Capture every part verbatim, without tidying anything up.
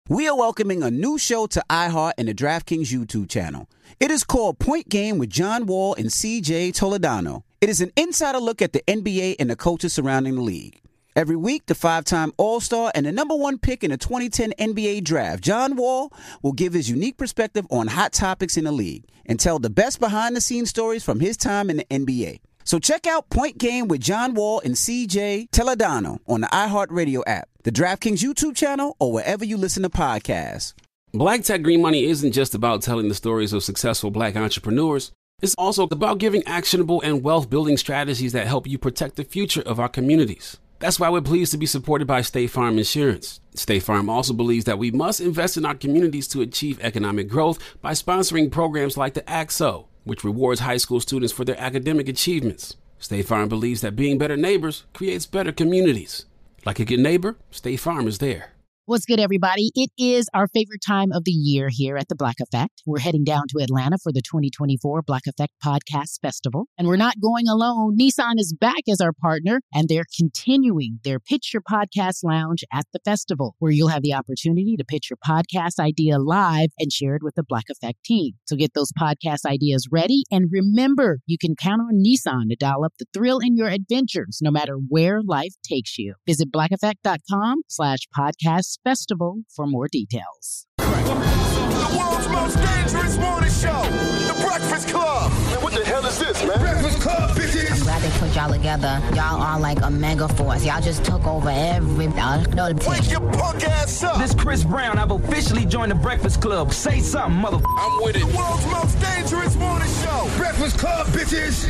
We are welcoming a new show to iHeart and the DraftKings YouTube channel. It is called Point Game with John Wall and C J Toledano. It is an insider look at the N B A and the coaches surrounding the league. Every week, the five-time All-Star and the number one pick in the twenty ten N B A Draft, John Wall, will give his unique perspective on hot topics in the league and tell the best behind-the-scenes stories from his time in the N B A. So check out Point Game with John Wall and C J Toledano on the iHeartRadio app, the DraftKings YouTube channel, or wherever you listen to podcasts. Black Tech Green Money isn't just about telling the stories of successful black entrepreneurs. It's also about giving actionable and wealth-building strategies that help you protect the future of our communities. That's why we're pleased to be supported by State Farm Insurance. State Farm also believes that we must invest in our communities to achieve economic growth by sponsoring programs like the A C S O, which rewards high school students for their academic achievements. State Farm believes that being better neighbors creates better communities. Like a good neighbor, State Farm is there. What's good, everybody? It is our favorite time of the year here at the Black Effect. We're heading down to Atlanta for the twenty twenty-four Black Effect Podcast Festival. And we're not going alone. Nissan is back as our partner, and they're continuing their Pitch Your Podcast Lounge at the festival, where you'll have the opportunity to pitch your podcast idea live and share it with the Black Effect team. So get those podcast ideas ready. And remember, you can count on Nissan to dial up the thrill in your adventures, no matter where life takes you. Visit blackeffect.com slash podcast festival for more details. The world's most dangerous morning show, The Breakfast Club. Man, what the hell is this, man? Breakfast Club, bitches. I'm glad they put y'all together. Y'all are like a mega force. Y'all just took over every... No, Wake your punk ass up. This Chris Brown. I've officially joined The Breakfast Club. Say something, mother... I'm with it. The world's most dangerous morning show. Breakfast Club, bitches.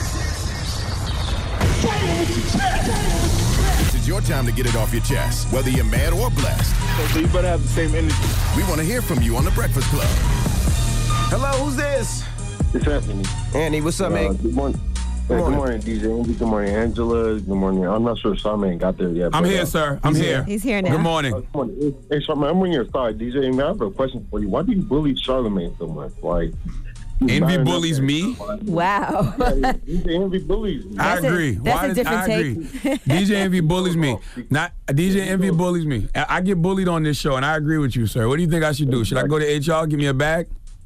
This is your time to get it off your chest, whether you're mad or blessed. So you better have the same energy. We want to hear from you on The Breakfast Club. Hello, who's this? It's Anthony. Andy, what's up, uh, man? Good morning. Good morning. Good morning, D J Andy. Good morning, Angela. Good morning. I'm not sure if Charmaine got there yet. I'm but, here, uh, sir. I'm he's here. here. He's here now. Good morning. Uh, good morning. Hey, Charmaine, I'm on your side. D J Andy, I have a question for you. Why do you bully Charlamagne so much? Like, Envy bullies me. Wow. Yeah, D J Envy bullies me. I That's a- agree. that's Why a does- different I take. agree. D J Envy bullies me. Not D J Envy bullies me. I I get bullied on this show, and I agree with you, sir. What do you think I should do? Should I go to H R, give me a bag?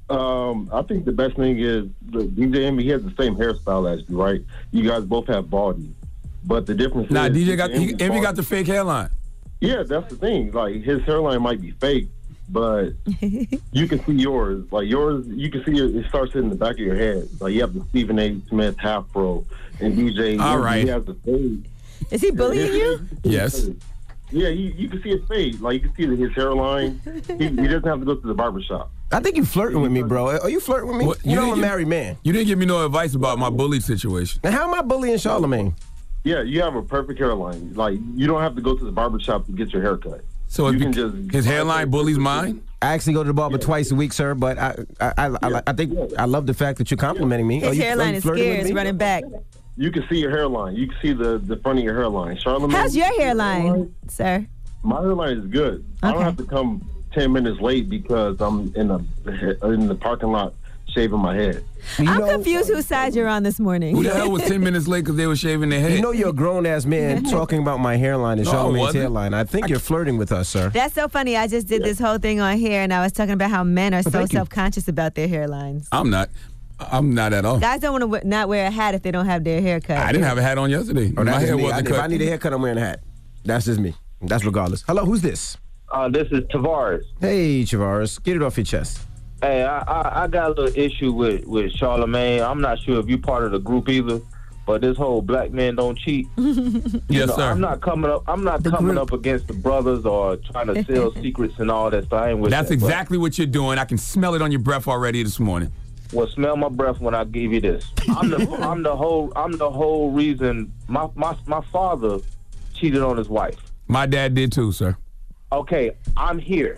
Um, I think the best thing is the D J Envy. He has the same hairstyle as you, right? You guys both have baldy, but the difference Nah, is D J got he, Envy's Envy got baldy. the fake hairline. Yeah, that's the thing. Like, his hairline might be fake, but you can see yours. Like, yours, you can see it, it starts in the back of your head. Like, you have the Stephen A. Smith half pro, and D J, All Envy, right. he has the fade. Is he bullying you? Yes. Yeah, you, you can see his fade. Like, you can see his hairline. He, he doesn't have to go to the barbershop. I think you flirting with me, bro. Are you flirting with me? What, you, know didn't I'm a give- married man. You didn't give me no advice about my bully situation. Now, how am I bullying Charlamagne? Yeah, you have a perfect hairline. Like, you don't have to go to the barbershop to get your hair cut. So You if can he- just- his hairline bullies mine? I actually go to the barber twice a week, sir, but I I, I, I, I think I love the fact that you're complimenting me. Are His you- hairline are you is flirting with scarce, me? running back. You can see your hairline. You can see the, the front of your hairline. Charlamagne, How's your hairline, sir? My hairline is good. I don't Okay. have to come ten minutes late because I'm in the in the parking lot shaving my head. You I'm know, confused whose side you're on this morning. Who the hell was ten minutes late because they were shaving their head? You know you're a grown-ass man talking about my hairline and No, I Charlamagne's wasn't. hairline. I think you're flirting with us, sir. That's so funny. I just did this whole thing on here, and I was talking about how men are so thank you. self-conscious about their hairlines. I'm not. I'm not at all. Guys don't want to w- not wear a hat if they don't have their hair cut. I didn't have a hat on yesterday. Oh, my that's just hair me. I, wasn't if cut. I need a haircut, I'm wearing a hat. That's just me. That's regardless. Hello, who's this? Uh, this is Tavares. Hey, Chavaris. Get it off your chest. Hey, I, I, I got a little issue with, with Charlamagne. I'm not sure if you part of the group either, but this whole black men don't cheat. You Yes, know, sir. I'm not coming up. I'm not The coming group. up against the brothers or trying to sell secrets and all that stuff. I ain't with That's that, but- exactly what you're doing. I can smell it on your breath already this morning. Well, smell my breath when I give you this. I'm the I'm the whole I'm the whole reason. My my my father cheated on his wife. My dad did too, sir. Okay, I'm here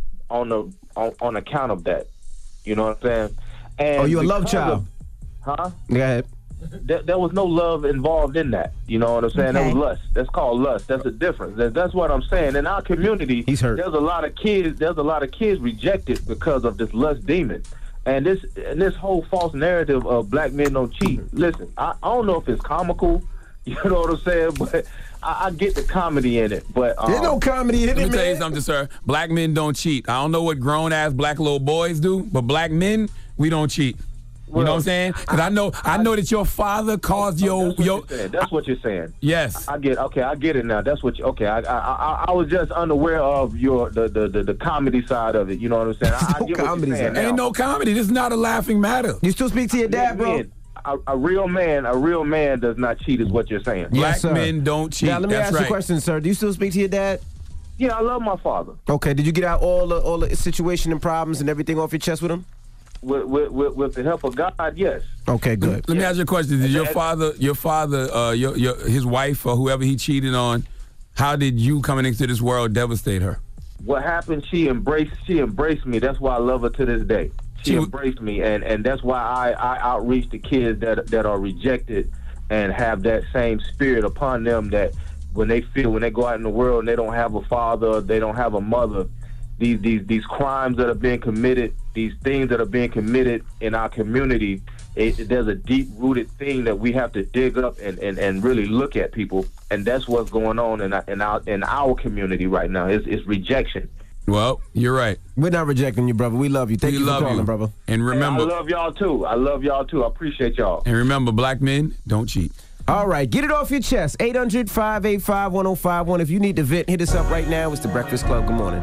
on the on, on account of that. You know what I'm saying? And Oh, you a love because child? of- huh? Go ahead. There, there was no love involved in that. You know what I'm saying? Okay. That was lust. That's called lust. That's a difference. That, that's what I'm saying. In our community, He's hurt. there's a lot of kids. There's a lot of kids rejected because of this lust demon. And this and this whole false narrative of black men don't cheat. Listen, I, I don't know if it's comical, you know what I'm saying, but I, I get the comedy in it, but um, There's no comedy in it, Let me man. tell you something, sir. Black men don't cheat. I don't know what grown-ass black little boys do, but black men, we don't cheat. You know what I'm saying? Because I, I know, I know that your father caused your that's your. What that's what you're saying. Yes, I, I get. Okay, I get it now. That's what. You, okay, I, I I I was just unaware of your the, the the the comedy side of it. You know what I'm saying? I, I no get comedy what you're saying now. Ain't no comedy. This is not a laughing matter. You still speak to your dad, bro? Man, a, a real man, a real man does not cheat, is what you're saying. Black Yes, sir. men don't cheat. Now let me That's ask right. you a question, sir. Do you still speak to your dad? Yeah, I love my father. Okay. Did you get out all the all the situation and problems and everything off your chest with him? With with with, with the help of God, yes. Okay, good. Let me ask you a question. Did your father, your father, uh, your your his wife or whoever he cheated on, how did you coming into this world devastate her? What happened? She embraced. She embraced me. That's why I love her to this day. She, She- embraced me, and, and that's why I, I outreach to kids that that are rejected and have that same spirit upon them. That when they feel when they go out in the world and they don't have a father, they don't have a mother. These these these crimes that are being committed, these things that are being committed in our community, it, there's a deep-rooted thing that we have to dig up and, and, and really look at, people, and that's what's going on in our, in our in our community right now. It's, it's rejection. Well, you're right. We're not rejecting you, brother. We love you. Thank We you for love calling, you. brother. And remember, Hey, I love y'all too. I love y'all too. I appreciate y'all. and remember, black men don't cheat. All right, get it off your chest. eight hundred, five eight five, one oh five one. If you need to vent, hit us up right now. It's The Breakfast Club. Good morning.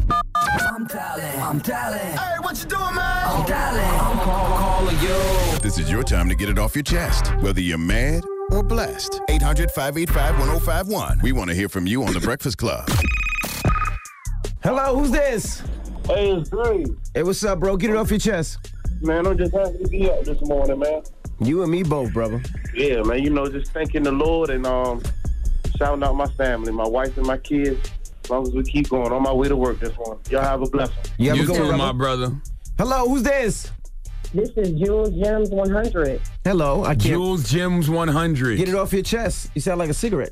I'm dialing. I'm dialing. Hey, what you doing, man? I'm dialing. I'm call, calling you. This is your time to get it off your chest, whether you're mad or blessed. eight hundred, five eight five, one oh five one. We want to hear from you on The Breakfast Club. Hello, who's this? Hey, it's Dre. Hey, what's up, bro? Get it off your chest. Man, I'm just happy to be up this morning, man. You and me both, brother. Yeah, man, you know, just thanking the Lord and um, shouting out my family, my wife and my kids. As long as we keep going, on my way to work this morning. Y'all have a blessing. You have a You good too, one, my brother. brother. Hello, who's this? This is Jules Gems one hundred. Hello, I can't. Jules Gems one hundred. Get it off your chest. You sound like a cigarette.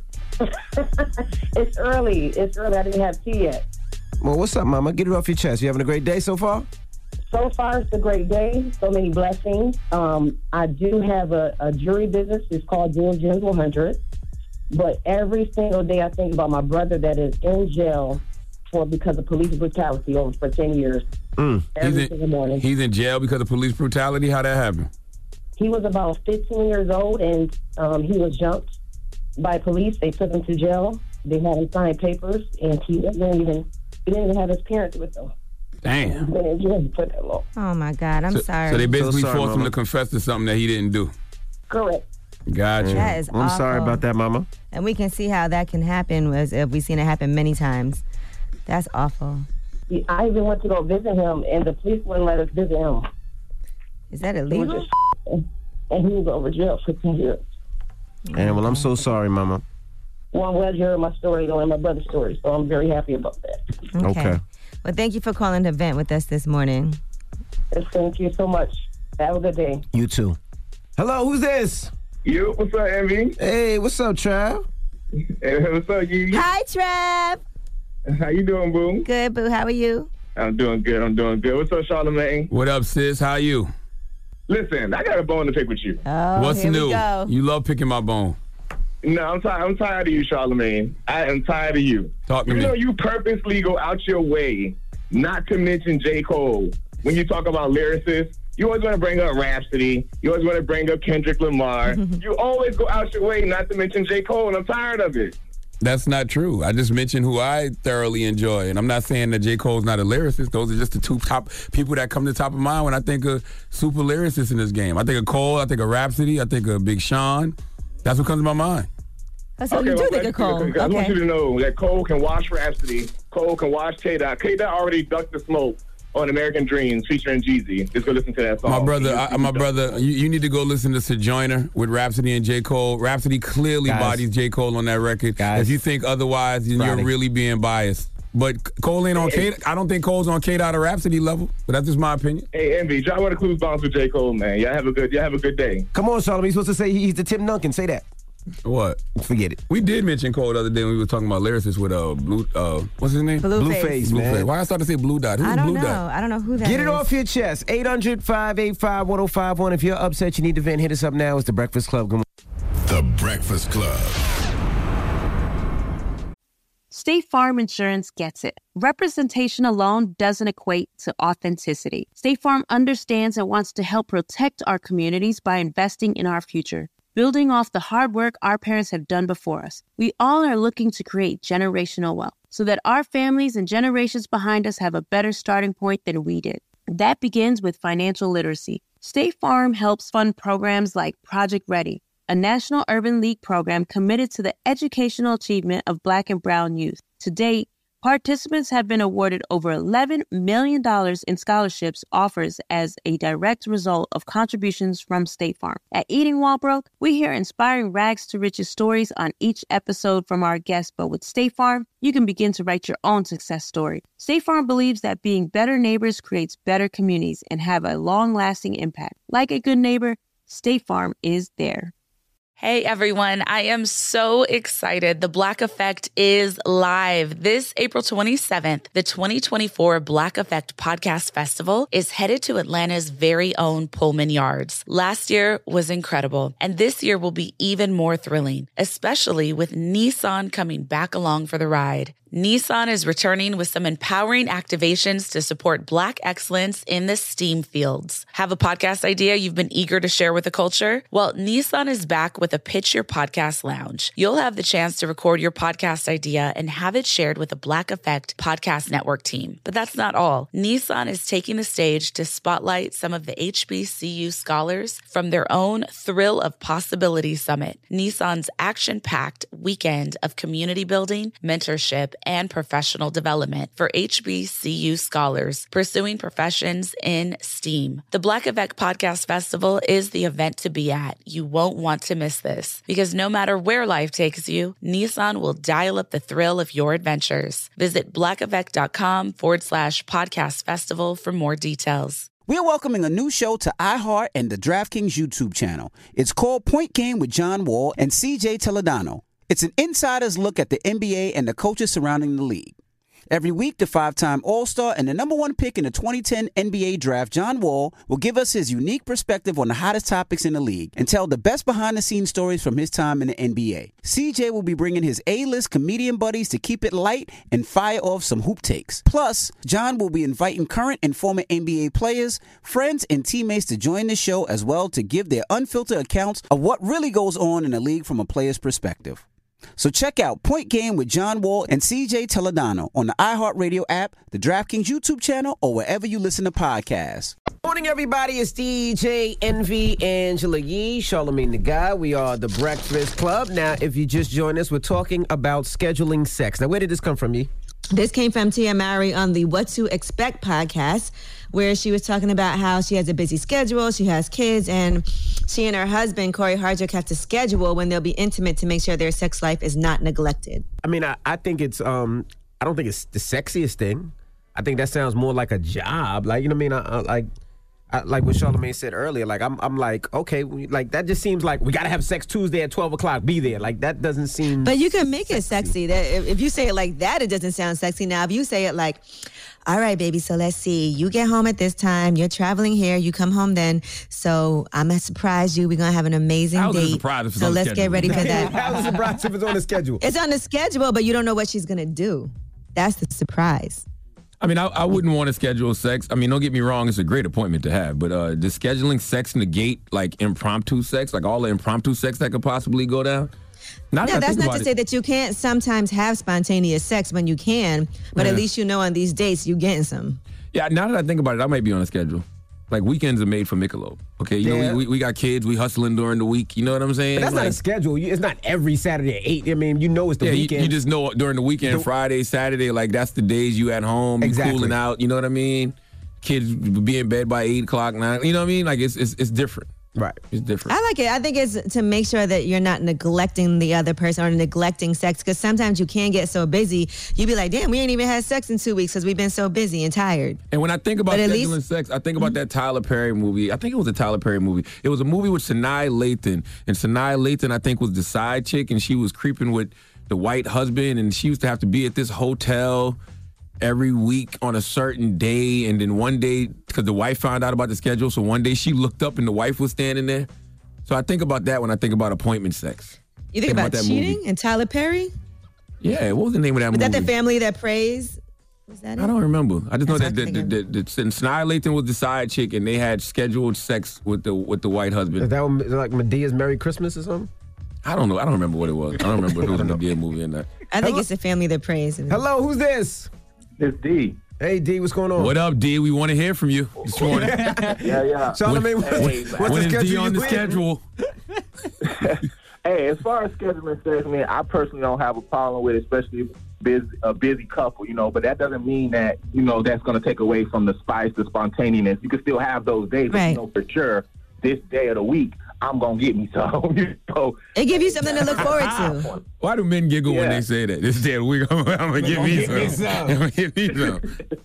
It's early. It's early. I didn't have tea yet. Well, what's up, mama? Get it off your chest. You having a great day so far? So far, it's a great day. So many blessings. Um, I do have a, a jewelry business. It's called Jules Gems one hundred. But every single day, I think about my brother that is in jail for because of police brutality over for ten years. Mm. Every He's single in, morning. he's in jail because of police brutality. How that happened? He was about fifteen years old, and um, he was jumped by police. They took him to jail. They had him sign papers, and he didn't even he didn't even have his parents with him. Damn. He's been in jail for that long. Oh my God, I'm so, sorry. So they basically So sorry, forced him mama. to confess to something that he didn't do. Correct. Gotcha. That is I'm sorry awful. about that, mama. And we can see how that can happen. As if we've seen it happen many times. That's awful. I even went to go visit him, and the police wouldn't let us visit him. Is that It was illegal? just and he was over jail for ten years. And well, I'm so sorry, mama. Well, I'm glad you heard my story, though, and my brother's story, so I'm very happy about that. Okay. Well, thank you for calling to vent with us this morning. Thank you so much. Have a good day. You too. Hello, who's this? You, what's up, Envy? Hey, what's up, Trav? Hey, what's up, you? Hi, Trev. How you doing, boo? Good, boo. How are you? I'm doing good. I'm doing good. What's up, Charlamagne? What up, sis? How you? Listen, I got a bone to pick with you. Oh, What's here new? we go. You love picking my bone. No, I'm tired. I'm tired of you, Charlamagne. I am tired of you. Talk to you me. know, you purposely go out your way not to mention J. Cole when you talk about lyricists. You always want to bring up Rhapsody. You always want to bring up Kendrick Lamar. You always go out your way not to mention J. Cole, and I'm tired of it. That's not true. I just mentioned who I thoroughly enjoy. And I'm not saying that J. Cole's not a lyricist. Those are just the two top people that come to the top of mind when I think of super lyricists in this game. I think of Cole, I think of Rhapsody, I think of Big Sean. That's what comes to my mind. Oh, so you do well, think of Cole. I just want Okay. you to know that Cole can watch Rhapsody. Cole can watch K-Dot. K-Dot already ducked the smoke on American Dreams featuring Jeezy. Just go listen to that song. My brother, He- I, my brother, you, you need to go listen to Sojourner with Rhapsody and J. Cole. Rhapsody clearly Guys. bodies J. Cole on that record. Guys. If you think otherwise, then Friday. you're really being biased. But Cole ain't on K. I don't think Cole's on K-Dot or Rhapsody level. But that's just my opinion. Hey, Envy, drop one of the clues bombs with J. Cole, man. Y'all have a good, y'all have a good day. Come on, Solomon. You're supposed to say he's the Tim Duncan. Say that. What? Forget it. We did mention Cole the other day when we were talking about lyricists with uh blue uh what's his name? Blueface. Blueface, man. Why I started to say Blue Dot? Who's I don't Blue know. Dot? I don't know who that Get it is. off your chest. eight hundred, five eight five, one oh five one. If you're upset, you need to vent. Hit us up now. It's The Breakfast Club. Good morning. The Breakfast Club. State Farm Insurance gets it. Representation alone doesn't equate to authenticity. State Farm understands and wants to help protect our communities by investing in our future, building off the hard work our parents have done before us. We all are looking to create generational wealth so that our families and generations behind us have a better starting point than we did. That begins with financial literacy. State Farm helps fund programs like Project Ready, a National Urban League program committed to the educational achievement of Black and Brown youth. To date, participants have been awarded over eleven million dollars in scholarships offers as a direct result of contributions from State Farm. At Eating While Broke, we hear inspiring rags to riches stories on each episode from our guests, but with State Farm, you can begin to write your own success story. State Farm believes that being better neighbors creates better communities and have a long-lasting impact. Like a good neighbor, State Farm is there. Hey everyone, I am so excited. The Black Effect is live. This April twenty-seventh, the twenty twenty-four Black Effect Podcast Festival is headed to Atlanta's very own Pullman Yards. Last year was incredible, and this year will be even more thrilling, especially with Nissan coming back along for the ride. Nissan is returning with some empowering activations to support Black excellence in the STEAM fields. Have a podcast idea you've been eager to share with the culture? Well, Nissan is back with a Pitch Your Podcast Lounge. You'll have the chance to record your podcast idea and have it shared with the Black Effect Podcast Network team. But that's not all. Nissan is taking the stage to spotlight some of the H B C U scholars from their own Thrill of Possibility Summit, Nissan's action-packed weekend of community building, mentorship, and professional development for H B C U scholars pursuing professions in STEAM. The Black Effect Podcast Festival is the event to be at. You won't want to miss this because no matter where life takes you, Nissan will dial up the thrill of your adventures. Visit blackeffect.com forward slash podcast festival for more details. We're welcoming a new show to iHeart and the DraftKings YouTube channel. It's called Point Game with John Wall and C J Toledano. It's an insider's look at the N B A and the coaches surrounding the league. Every week, the five-time All-Star and the number one pick in the twenty ten N B A draft, John Wall, will give us his unique perspective on the hottest topics in the league and tell the best behind-the-scenes stories from his time in the N B A. C J will be bringing his A-list comedian buddies to keep it light and fire off some hoop takes. Plus, John will be inviting current and former N B A players, friends, and teammates to join the show as well to give their unfiltered accounts of what really goes on in the league from a player's perspective. So check out Point Game with John Wall and C J Toledano on the iHeartRadio app, the DraftKings YouTube channel, or wherever you listen to podcasts. Morning, everybody. It's D J Envy, Angela Yee, Charlamagne the Guy. We are the Breakfast Club. Now, if you just joined us, we're talking about scheduling sex. Now, where did this come from, Yee? This came from Tia Mowry on the What to Expect podcast, where she was talking about how she has a busy schedule, she has kids, and she and her husband, Corey Hardrick, have to schedule when they'll be intimate to make sure their sex life is not neglected. I mean, I, I think it's, um, I don't think it's the sexiest thing. I think that sounds more like a job. Like, you know what I mean? I, I, like, I, like what Charlamagne said earlier, like, I'm I'm like, okay, we, like, that just seems like we got to have sex Tuesday at twelve o'clock, be there. Like, that doesn't seem But you can make sexy. it sexy. That if, if you say it like that, it doesn't sound sexy. Now, if you say it like, all right, baby, so let's see. You get home at this time. You're traveling here. You come home then. So I'm going to surprise you. We're going to have an amazing How's date. a surprise if it's so on the let's schedule? get ready for that. How's a surprise if it's on the schedule? It's on the schedule, but you don't know what she's going to do. That's the surprise. I mean, I, I wouldn't want to schedule sex. I mean, don't get me wrong, it's a great appointment to have. But uh, does scheduling sex negate, like, impromptu sex? Like, all the impromptu sex that could possibly go down? Now No, that I that's think not about to it- say that you can't sometimes have spontaneous sex when you can, but Yeah. at least you know on these dates you getting some. Yeah, now that I think about it, I might be on a schedule. Like, weekends are made for Michelob. Okay, you Yeah. know, we, we, we got kids, we hustling during the week. You know what I'm saying? But that's not Like, a schedule. You- It's not every Saturday at eight. I mean, you know it's the yeah, you, weekend. you just know during the weekend, The- Friday, Saturday, like, that's the days you at home, you Exactly. cooling out. You know what I mean? Kids be in bed by eight o'clock, nine. You know what I mean? Like, it's it's, it's different. Right. It's different. I like it. I think it's to make sure that you're not neglecting the other person or neglecting sex, because sometimes you can get so busy, you be like, damn, we ain't even had sex in two weeks because we've been so busy and tired. And when I think about But at scheduling least- sex, I think about that Tyler Perry movie. I think it was a Tyler Perry movie. It was a movie with Sanaa Lathan. And Sanaa Lathan, I think, was the side chick, and she was creeping with the white husband, and she used to have to be at this hotel every week on a certain day. And then one day, because the wife found out about the schedule, so one day she looked up and the wife was standing there. So I think about that when I think about appointment sex. You think, about, that cheating movie. and Tyler Perry? Yeah, what was the name of that Was movie? that the family that prays? Was that it? I don't remember. I just know That's that what the, I'm the, the, the, the Sanaa Lathan was the side chick, and they had scheduled sex with the with the white husband. Is that one, like Medea's Merry Christmas or something? I don't know. I don't remember what it was. I don't remember if it was a Medea movie or not. I think it's the family that prays. Hello, who's this? It's D. Hey, D, what's going on? What up, D? We want to hear from you this morning. Yeah, yeah. Charlamagne, what- Hey, what's when the is D schedule on you the playing? schedule? Hey, as far as scheduling sex, man, I personally don't have a problem with it, especially busy, a busy couple, you know, but that doesn't mean that, you know, that's going to take away from the spice, the spontaneous. You can still have those days, but you know for sure, this day of the week, I'm going to get me some. so, It gives you something to look forward to. Why do men giggle when Yeah. they say that? This day of the week, I'm, I'm going to give me some. I'm going to give me some.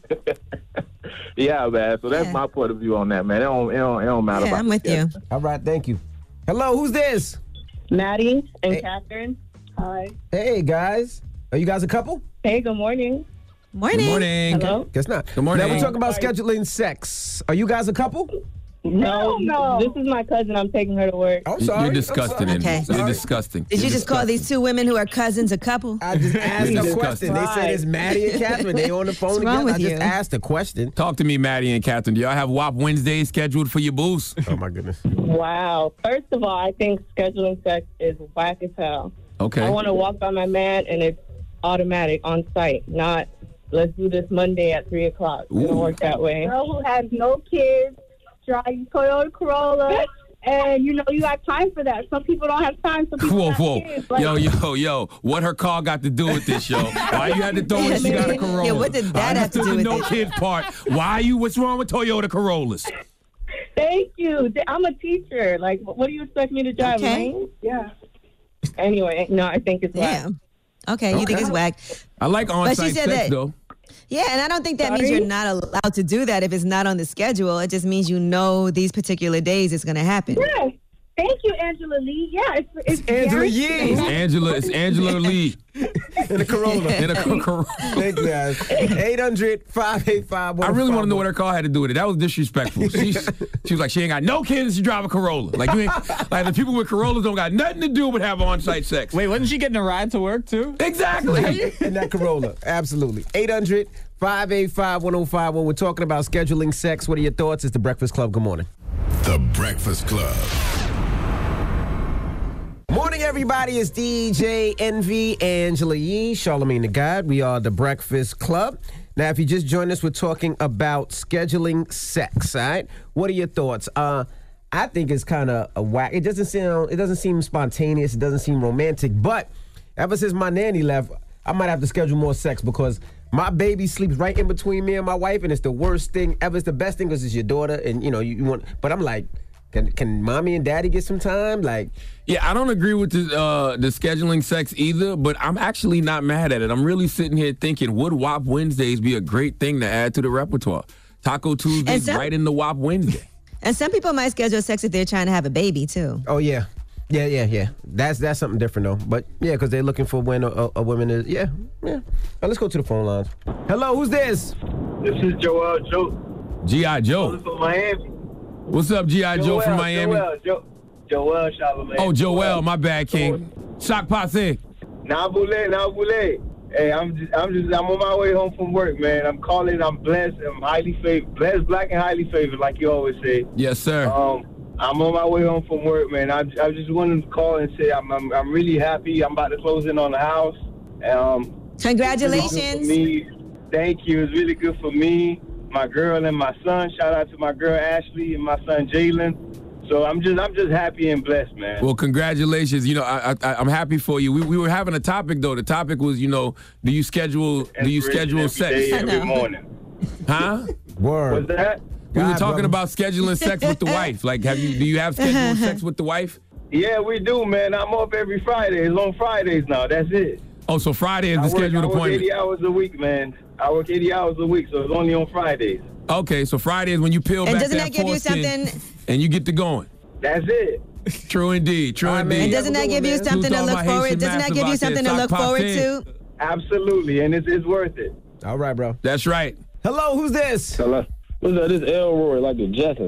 yeah, man, so that's my point of view on that, man. It don't, it don't, it don't matter Yeah, about I'm with you. All right, thank you. Hello, who's this? Maddie and Hey. Catherine. Hi. Hey, guys. Are you guys a couple? Hey, good morning. Morning. Good morning. Hello? Guess not. Good morning. Now we're talking about scheduling sex. Are you guys a couple? No, no. This is my cousin. I'm taking her to work. I'm You're disgusting. sorry. Okay. You're disgusting. Did you just call these two women who are cousins a couple? I just asked a question. They said it's Maddie and Catherine. They on the phone What's together. wrong with I just you? asked a question. Talk to me, Maddie and Catherine. Do y'all have W A P Wednesdays scheduled for your booths? Oh, my goodness. Wow. First of all, I think scheduling sex is whack as hell. Okay. I want to walk by my man, and it's automatic on site, not let's do this Monday at three o'clock. It doesn't Ooh. work that way. Girl who has no kids, drives Toyota Corolla, and you know you got time for that. Some people don't have time. Some people Whoa, have whoa. kids. Like, Yo, yo, yo. What her car got to do with this, yo? Why you had to throw in she got a Corolla? Yeah, what did that I have to understood do the with no it? kid part. Why you, what's wrong with Toyota Corollas? Thank you. I'm a teacher. Like, what do you expect me to drive? Okay. Lanes? Yeah. Anyway, no, I think it's whack. Yeah. Okay, you think it's whack. I like But on-site she said sex, that- though. Yeah, and I don't think that means Sorry? you're not allowed to do that if it's not on the schedule. It just means you know these particular days it's going to happen. yes. Thank you, Angela Lee. Yeah, it's, it's Angela very- Yee. It's Angela, it's Angela Lee. In a Corolla. In a Corolla. Thank you, guys. eight hundred, five eight five, I really want to know what her car had to do with it. That was disrespectful. She, she was like, she ain't got no kids, she drive a Corolla. Like, you ain't, like the people with Corollas don't got nothing to do with having on-site sex. Wait, wasn't she getting a ride to work too? Exactly. In that Corolla. Absolutely. eight hundred, five eight five, one oh five one. We're talking about scheduling sex. What are your thoughts? It's The Breakfast Club. Good morning. The Breakfast Club. Morning, everybody. It's D J Envy, Angela Yee, Charlamagne the God. We are The Breakfast Club. Now, if you just joined us, we're talking about scheduling sex, all right? What are your thoughts? Uh, I think it's kind of a whack. It doesn't sound, it doesn't seem spontaneous. It doesn't seem romantic. But ever since my nanny left, I might have to schedule more sex because my baby sleeps right in between me and my wife, and it's the worst thing ever. It's the best thing because it's your daughter, and you know you, you want. But I'm like, can can mommy and daddy get some time? Like, Yeah, I don't agree with the uh, the scheduling sex either, but I'm actually not mad at it. I'm really sitting here thinking, would W A P Wednesdays be a great thing to add to the repertoire? Taco Tuesdays some- right in the W A P Wednesday. And some people might schedule sex if they're trying to have a baby too. oh yeah, yeah, yeah, yeah. That's that's something different though. But yeah, because they're looking for when a, a, a woman is. Yeah, yeah. Now, let's go to the phone lines. Hello, who's this? This is Joel Joe. G I. Joe. from Miami. What's up, G I. Joe from Miami? Joel, Joel, Joel Charlamagne. Oh, Joel, my bad, King. Shock Passe. Nabule, Nabule. Hey, I'm just, I'm just, I'm on my way home from work, man. I'm calling. I'm blessed. I'm highly favored, blessed, black, and highly favored, like you always say. Yes, sir. Um, I'm on my way home from work, man. I, I just wanted to call and say I'm, I'm, I'm really happy. I'm about to close in on the house. Um, Congratulations. It's really good for me. Thank you. It's really good for me, my girl, and my son. Shout out to my girl Ashley and my son Jalen. So I'm just, I'm just happy and blessed, man. Well, congratulations. You know, I, I, I'm happy for you. We, we were having a topic though. The topic was, you know, do you schedule, do you schedule every sex? day, every morning. Huh? Word. What's that? We were God, talking brother. about scheduling sex with the wife. Like, have you? Do you have scheduled sex with the wife? Yeah, we do, man. I'm up every Friday. It's on Fridays now. That's it. Oh, so Friday is I the work, scheduled I work appointment. eighty hours a week, man. I work eighty hours a week, so it's only on Fridays. Okay, so Friday is when you peel And back doesn't that that give you foreskin something? and you get to going. That's it. True indeed. True All right, man. indeed. And doesn't that give you man. something to Who's look talking about forward? Haitian Doesn't that give you massive something to out look there? forward Sock to? Absolutely, and it's, it's worth it. All right, bro. That's right. Hello, who's this? Hello. What's that? This Elroy, like the Jetsons.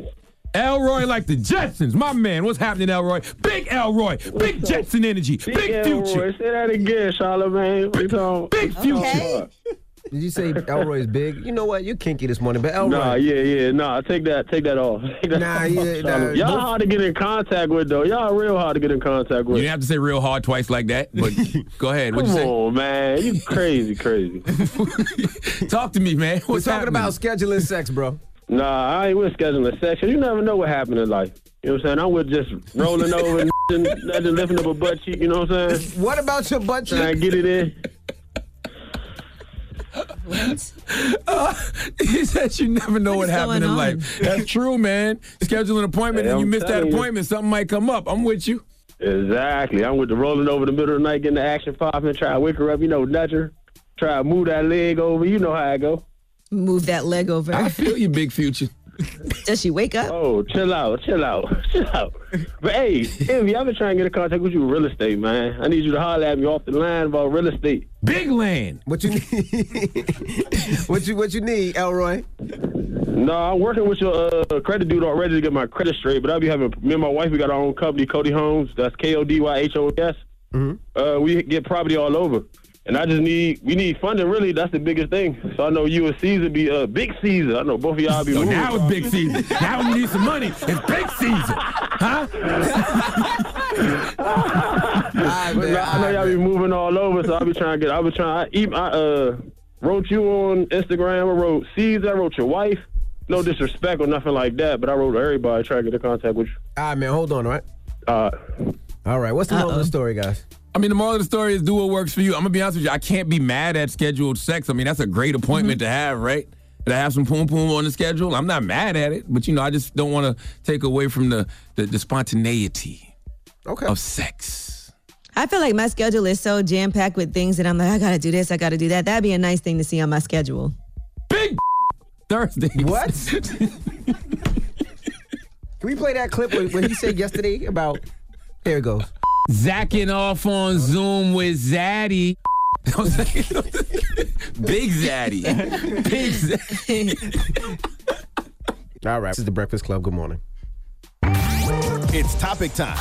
Elroy like the Jetsons. My man, what's happening, Elroy? Big Elroy. Big Jetson energy. Big, big Future. Elroy. Say that again, Charlamagne. What you talking? Big Future. Okay. Did you say Elroy is big? You know what? You're kinky this morning, but Elroy. Nah, yeah, yeah. Nah, take that take that off. Take that Nah, off, yeah, nah. Charlamagne. Y'all hard to get in contact with, though. Y'all real hard to get in contact with. You didn't have to say real hard twice like that, but go ahead. What'd you say? Come on, man. You crazy, crazy. Talk to me, man. What's We're talking happening? about scheduling sex, bro. Nah, I ain't with scheduling sex. You never know what happened in life. You know what I'm saying? I'm with just rolling over and just lifting up a butt cheek. You know what I'm saying? What about your butt cheek? Trying to get it in. What? Uh, he said you never know what, What is happened in going life. That's true, man. Schedule an appointment Hey, and you I'm miss that telling you. appointment, something might come up. I'm with you. Exactly. I'm with the rolling over the middle of the night, getting the action pop and try to wake her up. You know, nudge her. Try to move that leg over. You know how I go. Move that leg over. I feel you, Big Future. Does she wake up? Oh, chill out, chill out, chill out. But hey, Envy, I've been trying to get in contact with you with real estate, man. I need you to holler at me off the line about real estate. Big land. What you need? what you what you need, Elroy? No, I'm working with your uh, credit dude already to get my credit straight, but I'll be having, me and my wife, we got our own company, Cody Homes. That's K O D Y H O S. Mm-hmm. Uh, we get property all over. And I just need, we need funding, really. That's the biggest thing. So I know you and Caesar be uh, big Caesar. I know both of y'all be So moving. now it's Big Caesar. Now we need some money. It's Big Caesar. Huh? Right, But man, I know right, y'all be man. moving all over, so I'll be trying to get, I'll be trying, I, even, I uh, wrote you on Instagram. I wrote Caesar. I wrote your wife. No disrespect or nothing like that, but I wrote everybody trying to get in contact with you. All right, man. Hold on, all right? Uh, All right. What's the moral of Uh-oh. the story, guys? I mean, the moral of the story is do what works for you. I'm going to be honest with you. I can't be mad at scheduled sex. I mean, that's a great appointment Mm-hmm. to have, right? To have some poom poom on the schedule. I'm not mad at it, but, you know, I just don't want to take away from the, the, the spontaneity Okay. of sex. I feel like my schedule is so jam packed with things that I'm like, I gotta do this, I gotta do that. That'd be a nice thing to see on my schedule. Big Thursdays. What? Can we play that clip when, when he said yesterday about? Here it goes. Zacking off on Zoom with Zaddy. Big Zaddy. Big Zaddy. All right. This is the Breakfast Club. Good morning. It's topic time.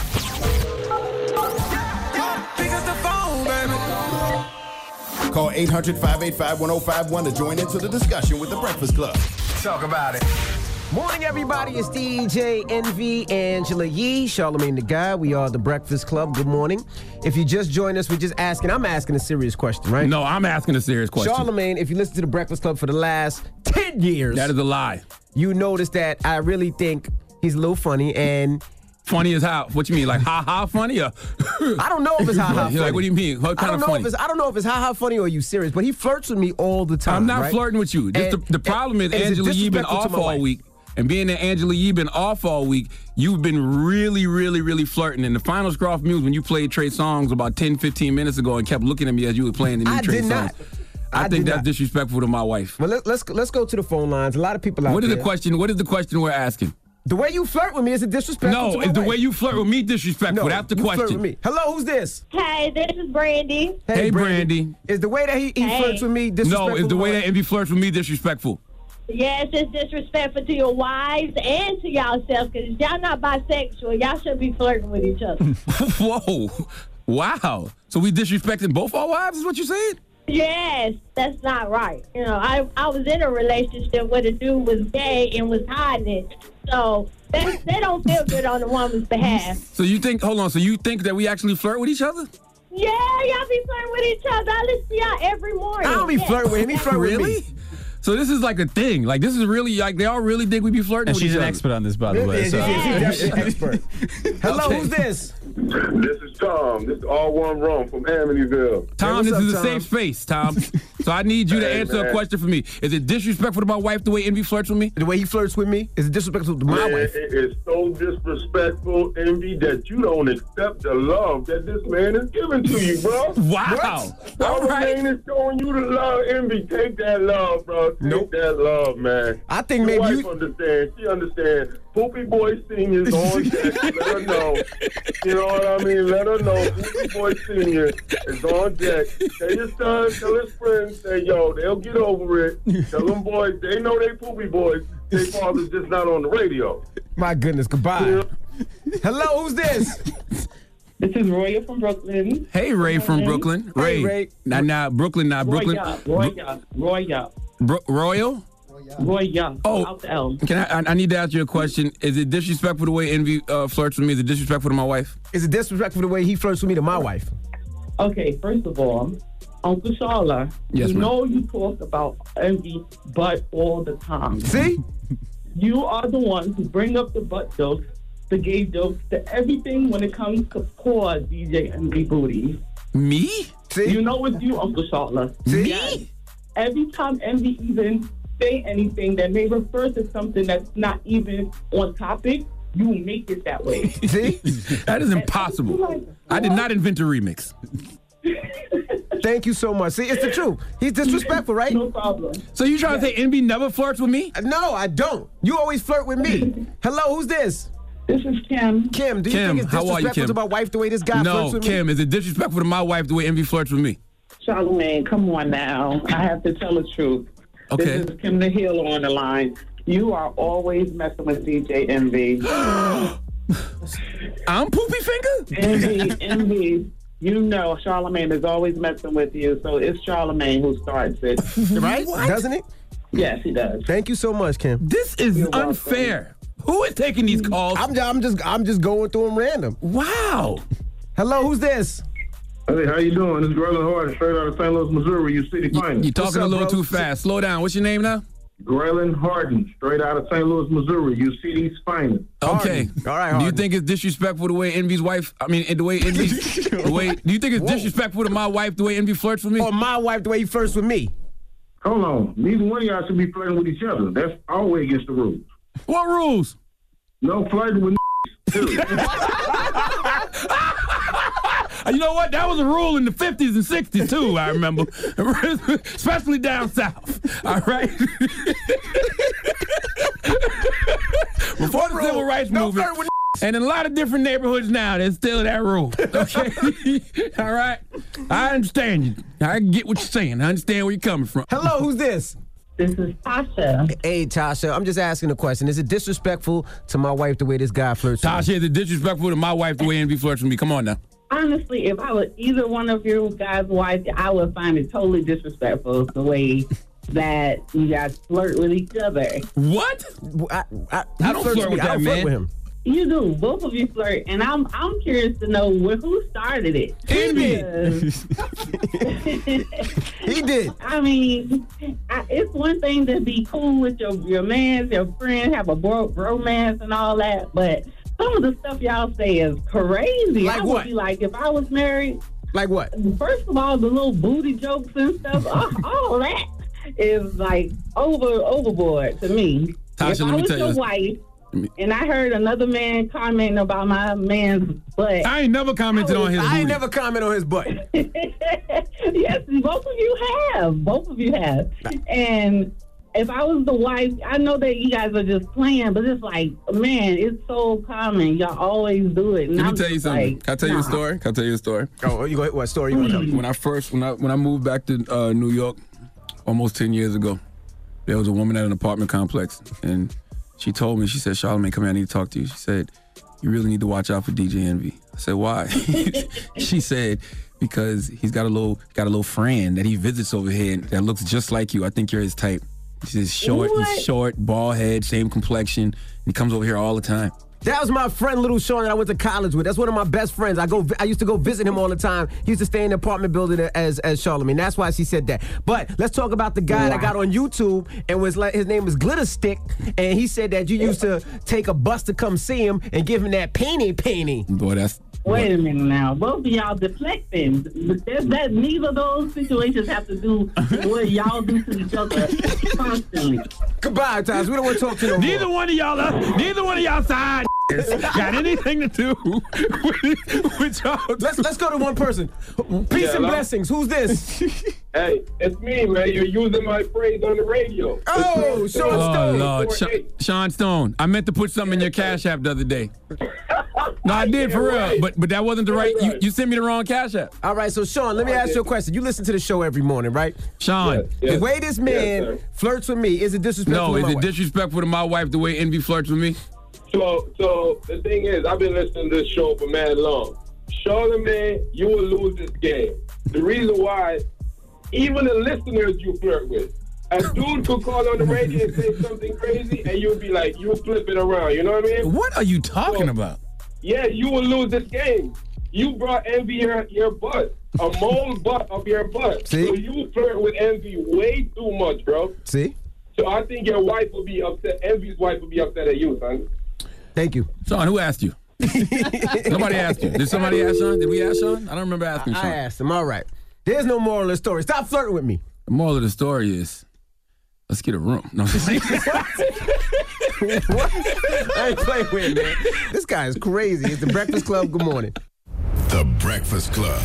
Call eight hundred, five eight five, one oh five one to join into the discussion with the Breakfast Club. Talk about it. Morning, everybody. It's D J Envy, Angela Yee, Charlamagne the Guy. We are the Breakfast Club. Good morning. If you just joined us, we're just asking. I'm asking a serious question, right? No, I'm asking a serious question. Charlamagne, if you listen to the Breakfast Club for the last ten years, That is a lie. you notice that I really think he's a little funny, and Funny as how? What you mean? Like ha ha funny? Or I don't know if it's ha ha funny. You're like, what do you mean? What I kind don't of know funny? if it's I don't know if it's ha ha funny or are you serious, but he flirts with me all the time. I'm not right? flirting with you. Just And- the, the problem is and is it Angela Yee been disrespectful to off my all wife? week. And being that Angela Yee been off all week, you've been really, really, really flirting. And the final straw for me was when you played Trey songs about ten, fifteen minutes ago and kept looking at me as you were playing the new I Trey did songs. not. I, I think did that's not. disrespectful to my wife. Well, let, let's let's go to the phone lines. A lot of people out What is there. the question? What is the question we're asking? The way you flirt with me is it disrespectful No, to my is the wife? way you flirt with me disrespectful? No, That's the you question. flirt with me. Hello, who's this? Hey, this is Brandy. Hey, Brandy. Is the way that he, he Hey. flirts with me disrespectful? No, is the to way my that Envy flirts with me disrespectful? Yes, it's disrespectful to your wives and to y'allself because y'all not bisexual. Y'all should be flirting with each other. Whoa. Wow. So we disrespecting both our wives is what you saying? Yes, that's not right. You know, I I was in a relationship where the dude was gay and was hiding it. So that, they don't feel good on the woman's behalf. So you think, hold on, so you think that we actually flirt with each other? Yeah, y'all be flirting with each other. I listen to y'all every morning. I don't be Yes. flirting with him. He flirt with Really? me. So this is like a thing. Like this is really like they all really think we be flirting And with she's each an other. expert on this, by the way. Yes, So. yes, she's definitely an expert. Hello, Okay. who's this? This is Tom. This is all one wrong from Amityville. Tom, Hey, this what's is up, a Tom? safe space, Tom. So I need you to Hey, answer a man. question for me. Is it disrespectful to my wife the way Envy flirts with me? The way he flirts with me is it disrespectful to my Man, wife? it is so disrespectful, Envy, that you don't accept the love that this man is giving to you, bro. Wow. All right. Man is showing you the love, Envy. Take that love, bro. Take Nope. that love, man. I think Your maybe wife you. understands. She understands. Poopy Boy Senior's on deck. Let her know. You know what I mean? Let her know. Poopy Boy Senior is on deck. Tell your son, tell his friends, say, yo, they'll get over it. Tell them boys, they know they poopy boys. They father's just not on the radio. My goodness, goodbye. Hello, who's this? This is Roya from Brooklyn. Hey, Ray from Brooklyn. Ray. Hey, Ray. Now, now, Brooklyn, now, Brooklyn. Roya, Roya, Roya. Bro- Royal? Roya. Oh, Out the L. Can I, I? I need to ask you a question. Is it disrespectful the way Envy uh, flirts with me? Is it disrespectful to my wife? Is it disrespectful the way he flirts with me to my wife? Okay, first of all, Uncle Sharla, Yes, you ma'am. know you talk about Envy butt all the time. See? You are the one who bring up the butt jokes, the gay jokes, the everything when it comes to poor D J Envy booty. Me? See? You know it's you, Uncle Sharla. See? Yes. Every time Envy even say anything that may refer to something that's not even on topic, you make it that way. See? That is impossible. I did not invent a remix. Thank you so much. See, it's the truth. He's disrespectful, right? No problem. So you trying to say Envy never flirts with me? No, I don't. You always flirt with me. Hello, who's this? This is Kim. Kim, do you Kim, think it's how are you, disrespectful Kim? to my wife the way this guy No, flirts with me? Kim, is it disrespectful to my wife the way Envy flirts with me? Charlamagne, come on now. I have to tell the truth. Okay. This is Kim the Healer on the line. You are always messing with D J Envy. I'm Poopy Finger? Envy, Envy. You know Charlamagne is always messing with you, so it's Charlamagne who starts it. Right? Doesn't he? Yes, he does. Thank you so much, Kim. This is You're welcome. unfair. Who is taking these calls? I'm, ju- I'm just I'm just going through them random. Wow. Hello, who's this? Hey, how you doing? This is Graylan Harden, straight out of Saint Louis, Missouri, you city finest. You're talking up, a little bro? too fast. Slow down. What's your name now? Graylan Harden, straight out of Saint Louis, Missouri, you city's finest. Okay. All right, Do you Harden. think it's disrespectful the way Envy's wife? I mean, the way Envy. the way. Do you think it's Whoa. disrespectful to my wife the way Envy flirts with me? Or my wife the way he flirts with me? Hold on. Neither one of y'all should be flirting with each other. That's always against the rules. What rules? No flirting with too. You know what? That was a rule in the fifties and sixties too. I remember, especially down south. All right. Before the civil rights No movement, flirt with and in a lot of different neighborhoods now, there's still that rule. Okay. All right. I understand you. I get what you're saying. I understand where you're coming from. Hello, who's this? This is Tasha. Hey, Tasha, I'm just asking a question. Is it disrespectful to my wife the way this guy flirts with me? Tasha, is it disrespectful to my wife the way Envy flirts with me? Come on now. Honestly, if I was either one of you guys' wives, I would find it totally disrespectful the way that you guys flirt with each other. What? I, I, I don't flirts flirt with me. I that don't flirt man. with him. You do. Both of you flirt, and I'm I'm curious to know wh- who started it. Envy. He did. I mean, I, it's one thing to be cool with your your man, your friend, have a bro- romance and all that, but some of the stuff y'all say is crazy. Like I would what? be like, if I was married, Like what? first of all, the little booty jokes and stuff, all, all that is like over overboard to me. Tasha, if let I me was tell your you- wife, and I heard another man commenting about my man's butt. I ain't never commented on his I ain't booty. never comment on his butt. Yes, both of you have. Both of you have. And if I was the wife, I know that you guys are just playing, but it's like, man, it's so common. Y'all always do it. And Let me I'm tell you just something. like, Can I tell you a nah. story? Can I tell you a story? Oh, you go, what story you want to tell me? When I first, when I when I moved back to uh, New York, almost ten years ago, there was a woman at an apartment complex, and she told me, she said, "Charlamagne, come here, I need to talk to you." She said, "You really need to watch out for D J Envy." I said, "Why?" She said, "Because he's got a little got a little friend that he visits over here that looks just like you. I think you're his type." He says, "Short, What? he's short, bald head, same complexion. And he comes over here all the time." That was my friend Little Sean that I went to college with. That's one of my best friends. I go. I used to go visit him all the time. He used to stay in the apartment building as as Charlamagne. That's why she said that. But let's talk about the guy that got on YouTube and was like, his name was Glitter Stick, and he said that you used to take a bus to come see him and give him that painting painting. Boy, that's Wait a minute now. Both of y'all deflecting. But that, that, neither of those situations have to do with what y'all do to each other constantly. Goodbye, Taz. We don't want to talk to you no neither more. one of y'all, uh, neither one of y'all side got anything to do with, with y'all. Let's let's go to one person. Peace Yeah, and hello? blessings. Who's this? Hey, it's me, man. You're using my phrase on the radio. Oh, Sean Oh Stone. Lord, Sean, Sean Stone. I meant to put something in your Cash App the other day. No, I did for real, right. but but that wasn't the right. right. You, you sent me the wrong cash app. All right, so Sean, let me ask you a question. You listen to the show every morning, right? Sean, Yes, yes. The way this man Yes, sir. flirts with me, is it disrespectful? no, to is my it wife? disrespectful to my wife the way Envy flirts with me? So, so the thing is, I've been listening to this show for mad long. Charlamagne, you will lose this game. The reason why, even the listeners you flirt with, a dude could call on the radio and say something crazy, and you'll be like, you'll flip it around. You know what I mean? What are you talking So, about? Yeah, you will lose this game. You brought Envy your, your butt, a mole butt of your butt. See? So you flirt with Envy way too much, bro. See? So I think your wife will be upset. Envy's wife will be upset at you, son. Thank you. Sean, who asked you? Nobody asked you. Did somebody ask Sean? Did we ask Sean? I don't remember asking I Sean. asked him. All right. There's no moral of the story. Stop flirting with me. The moral of the story is, let's get a room. No, I'm just saying. What? I ain't playing with him, man. This guy is crazy. It's the Breakfast Club. Good morning. The Breakfast Club.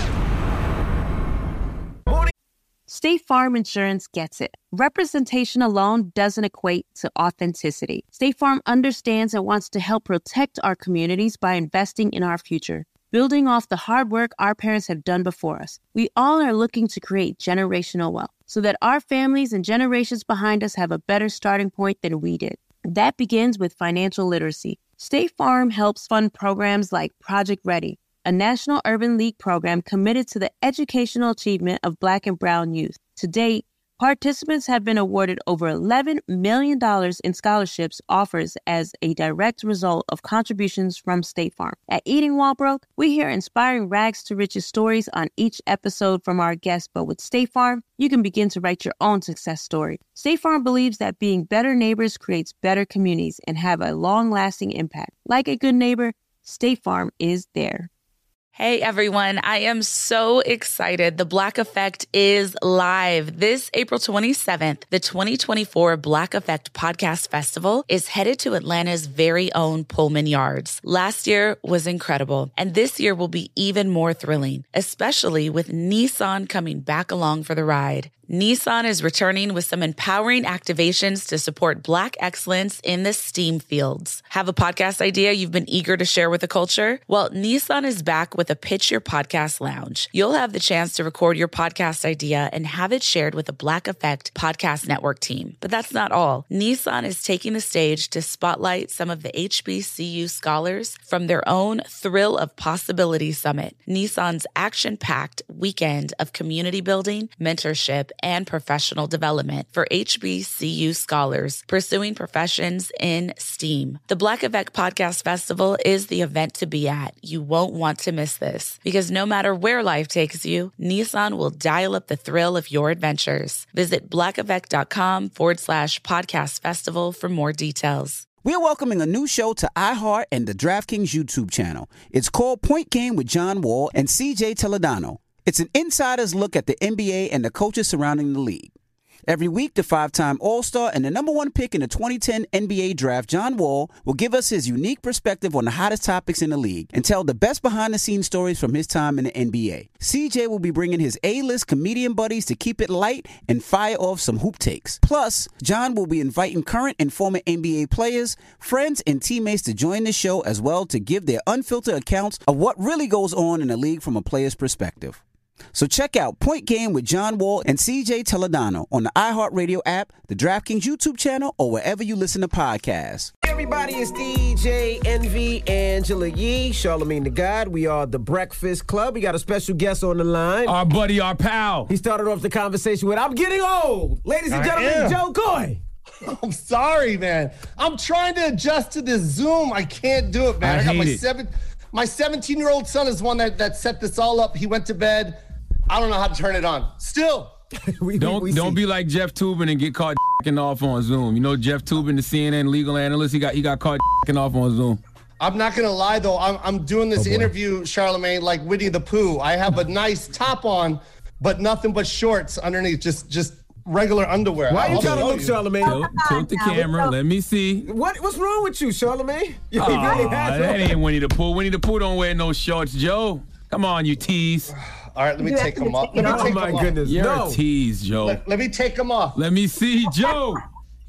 State Farm Insurance gets it. Representation alone doesn't equate to authenticity. State Farm understands and wants to help protect our communities by investing in our future, building off the hard work our parents have done before us. We all are looking to create generational wealth so that our families and generations behind us have a better starting point than we did. That begins with financial literacy. State Farm helps fund programs like Project Ready, a National Urban League program committed to the educational achievement of Black and Brown youth. To date, participants have been awarded over eleven million dollars in scholarships offers as a direct result of contributions from State Farm. At Eating While Broke, we hear inspiring rags to riches stories on each episode from our guests, but with State Farm, you can begin to write your own success story. State Farm believes that being better neighbors creates better communities and have a long-lasting impact. Like a good neighbor, State Farm is there. Hey everyone, I am so excited. The Black Effect is live. This April twenty-seventh, the twenty twenty-four Black Effect Podcast Festival is headed to Atlanta's very own Pullman Yards. Last year was incredible, and this year will be even more thrilling, especially with Nissan coming back along for the ride. Nissan is returning with some empowering activations to support Black excellence in the STEAM fields. Have a podcast idea you've been eager to share with the culture? Well, Nissan is back with a Pitch Your Podcast Lounge. You'll have the chance to record your podcast idea and have it shared with the Black Effect Podcast Network team. But that's not all. Nissan is taking the stage to spotlight some of the H B C U scholars from their own Thrill of Possibility Summit, Nissan's action-packed weekend of community building, mentorship, and professional development for H B C U scholars pursuing professions in STEAM. The Black Effect Podcast Festival is the event to be at. You won't want to miss this because no matter where life takes you, Nissan will dial up the thrill of your adventures. Visit blackeffect.com forward slash podcast festival for more details. We are welcoming a new show to iHeart and the DraftKings YouTube channel. It's called Point Game with John Wall and C J Toledano. It's an insider's look at the N B A and the coaches surrounding the league. Every week, the five-time All-Star and the number one pick in the twenty ten N B A draft, John Wall, will give us his unique perspective on the hottest topics in the league and tell the best behind-the-scenes stories from his time in the N B A. C J will be bringing his A-list comedian buddies to keep it light and fire off some hoop takes. Plus, John will be inviting current and former N B A players, friends, and teammates to join the show as well to give their unfiltered accounts of what really goes on in the league from a player's perspective. So check out Point Game with John Wall and C J Toledano on the iHeartRadio app, the DraftKings YouTube channel, or wherever you listen to podcasts. Everybody, it's D J Envy, Angela Yee, Charlamagne the God. We are the Breakfast Club. We got a special guest on the line. Our buddy, our pal. He started off the conversation with, I'm getting old. Ladies and I gentlemen, am. Joe Coy. I'm sorry, man. I'm trying to adjust to this Zoom. I can't do it, man. I I, got hate my it. seven, my seventeen-year-old son is one that, that set this all up. He went to bed. I don't know how to turn it on. Still. we, don't we don't see. be like Jeff Toobin and get caught jacking off on Zoom. You know Jeff Toobin, the C N N legal analyst, he got he got caught jacking off on Zoom. I'm not going to lie, though. I'm, I'm doing this Oh, boy. interview, Charlamagne, like Winnie the Pooh. I have a nice top on, but nothing but shorts underneath, just just regular underwear. Why are you I'll trying to show look, you. Charlamagne? Tilt, tilt the camera. Let me see. What, what's wrong with you, Charlamagne? You Oh, really had that your- ain't Winnie the Pooh. Winnie the Pooh don't wear no shorts, Joe. Come on, you tease. All right, let me take them off. Let me Oh, take my them goodness. You're No. a tease, Joe. off. Let, let me take them off. Let me see, Joe.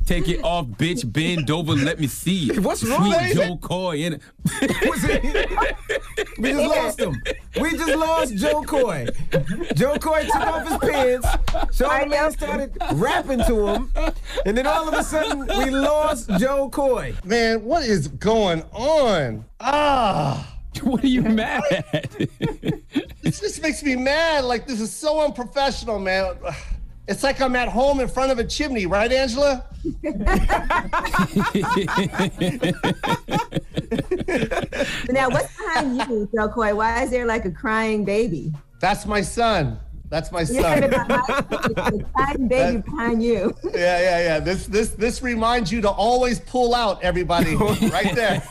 Take it off, bitch. Bend over, let me see it. What's wrong? Sweet Joe Coy in it. We just lost him. We just lost Joe Coy. Joe Coy took off his pants. Charlamagne started rapping to him. And then all of a sudden, we lost Joe Coy. Man, what is going on? Ah. What are you mad at? This just makes me mad. Like, this is so unprofessional, man. It's like I'm at home in front of a chimney, right, Angela? Now, what's behind you, Joe Coy? Why is there like a crying baby? That's my son. That's my You son. heard about the crying baby behind you. Yeah, yeah, yeah. This this this reminds you to always pull out, everybody. Right there.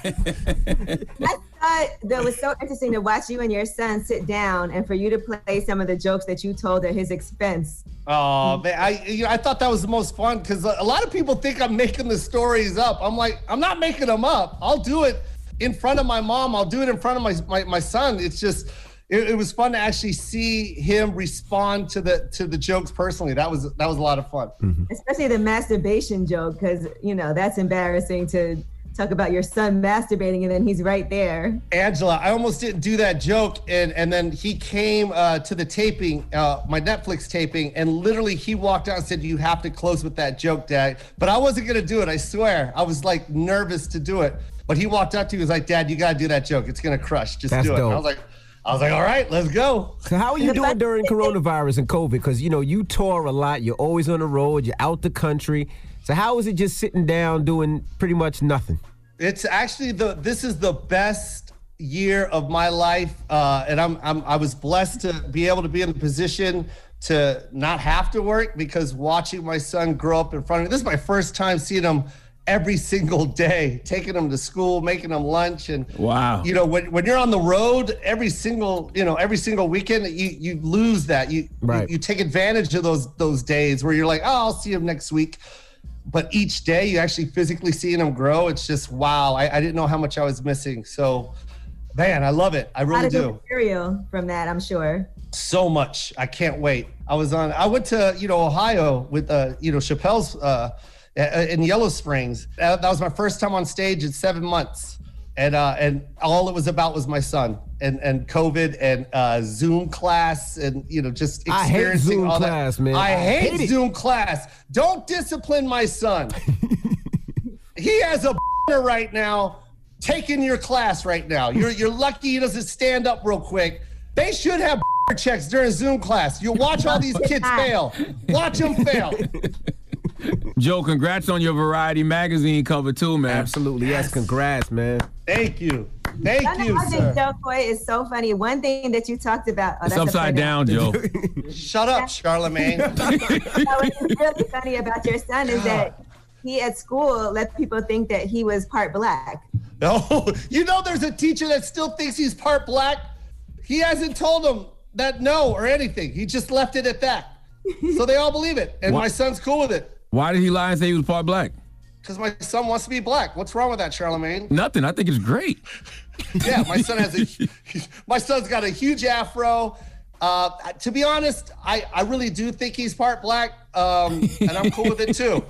I thought that was so interesting to watch you and your son sit down and for you to play some of the jokes that you told at his expense. Oh man, I you know, I thought that was the most fun because a lot of people think I'm making the stories up. I'm like, I'm not making them up. I'll do it in front of my mom. I'll do it in front of my my, my son. It's just it, it was fun to actually see him respond to the to the jokes personally. That was that was a lot of fun. Mm-hmm. Especially the masturbation joke, because you know that's embarrassing to talk about your son masturbating and then he's right there. Angela, I almost didn't do that joke, and and then he came uh, to the taping, uh, my Netflix taping, and literally he walked out and said, "You have to close with that joke, Dad." But I wasn't gonna do it. I swear, I was like nervous to do it. But he walked up to me, he was like, "Dad, you gotta do that joke. It's gonna crush. Just That's do it." dope. And I was like, I was like, "All right, let's go." So how are you doing during coronavirus and COVID? Because, you know, you tour a lot. You're always on the road. You're out the country. So how is it just sitting down doing pretty much nothing? It's actually the this is the best year of my life, uh, and I'm, I'm I was blessed to be able to be in a position to not have to work because watching my son grow up in front of me. This is my first time seeing him every single day, taking him to school, making him lunch, and wow, you know when when you're on the road every single you know every single weekend, you you lose that you right. you, you take advantage of those those days where you're like, oh, I'll see him next week. But each day you actually physically seeing them grow, it's just wow. I, I didn't know how much I was missing. So, man, I love it. I really do. do. Material from that, I'm sure. So much. I can't wait. I was on. I went to you know Ohio with uh you know Chappelle's uh in Yellow Springs. That, that was my first time on stage in seven months, and uh and all it was about was my son and and COVID and uh Zoom class and you know just I hate experiencing Zoom all class, that. man. I, I hate, hate it. Zoom class. Don't discipline my son. He has a right now taking your class right now. You're you're lucky he doesn't stand up real quick. They should have checks during Zoom class. You watch all these kids fail. Watch them fail. Joe, congrats on your Variety magazine cover too, man. Absolutely, yes. Congrats, man. Thank you. Thank I you, think sir. Joe Coy is so funny. One thing that you talked about. Oh, It's that's upside down, Joe. Shut up, Charlamagne. What's really funny about your son is that he at school let people think that he was part black. Oh, you know there's a teacher that still thinks he's part black? He hasn't told them that no or anything. He just left it at that. So they all believe it. And What? my son's cool with it. Why did he lie and say he was part black? Because my son wants to be black. What's wrong with that, Charlamagne? Nothing. I think it's great. Yeah, my son has a my son's got a huge afro. Uh, to be honest, I, I really do think he's part black, um, and I'm cool with it too.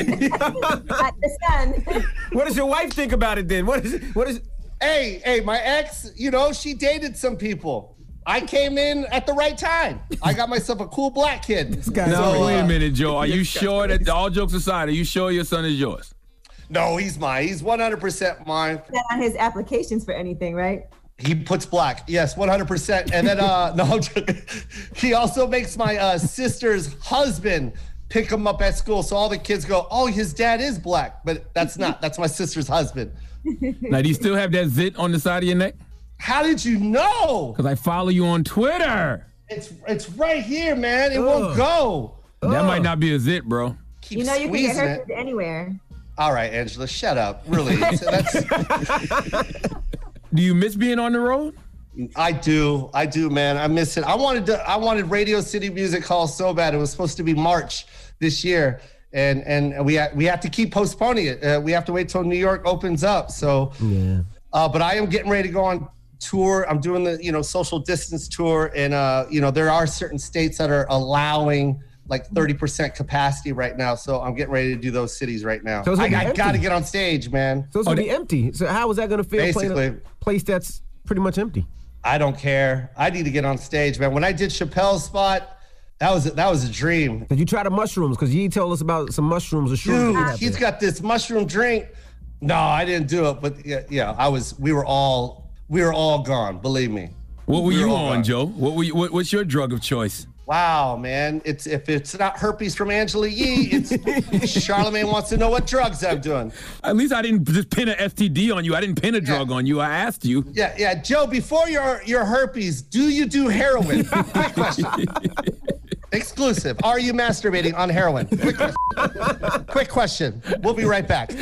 Not the son. What does your wife think about it then? What is what is Hey, hey, my ex, you know, she dated some people. I came in at the right time. I got myself a cool black kid. This No, so, wait uh, a minute, Joe. Are you sure that, all jokes aside, are you sure your son is yours? No, he's mine. He's one hundred percent mine. Not on his applications for anything, right? He puts black. Yes, one hundred percent. And then, uh, no, I'm joking. He also makes my uh, sister's husband pick him up at school. So all the kids go, oh, his dad is black. But that's not. That's my sister's husband. Now, do you still have that zit on the side of your neck? How did you know? Because I follow you on Twitter. It's it's right here, man. It won't go. That might not be a zit, bro. Keep You know you can get squeezing herpes it. anywhere. All right, Angela, shut up. Really. So that's, Do you miss being on the road? I do. I do, man. I miss it. I wanted to, I wanted Radio City Music Hall so bad. It was supposed to be March this year. And and we ha- we have to keep postponing it. Uh, we have to wait till New York opens up. So, yeah. Uh, but I am getting ready to go on tour. I'm doing the you know social distance tour, and uh, you know there are certain states that are allowing like thirty percent capacity right now. So I'm getting ready to do those cities right now. So it's I, gonna be I empty. got to get on stage, man. So it's gonna be empty. So how is that gonna feel playing Basically. a place that's pretty much empty? I don't care. I need to get on stage, man. When I did Chappelle's spot, that was that was a dream. Did you try the mushrooms? Because Yee told us about some mushrooms or shrooms. Dude, he's got this mushroom drink. No, I didn't do it, but yeah, yeah, I was. We were all we were all gone. Believe me. What were We you all on, gone. Joe? What were you, what, what's your drug of choice? Wow, man. It's if it's not herpes from Angela Yee, it's Charlamagne wants to know what drugs I'm doing. At least I didn't just pin an S T D on you. I didn't pin a drug on you. I asked you. Yeah, yeah, Joe. Before your your herpes, do you do heroin? Quick question. Exclusive. Are you masturbating on heroin? Quick question. Quick question. We'll be right back.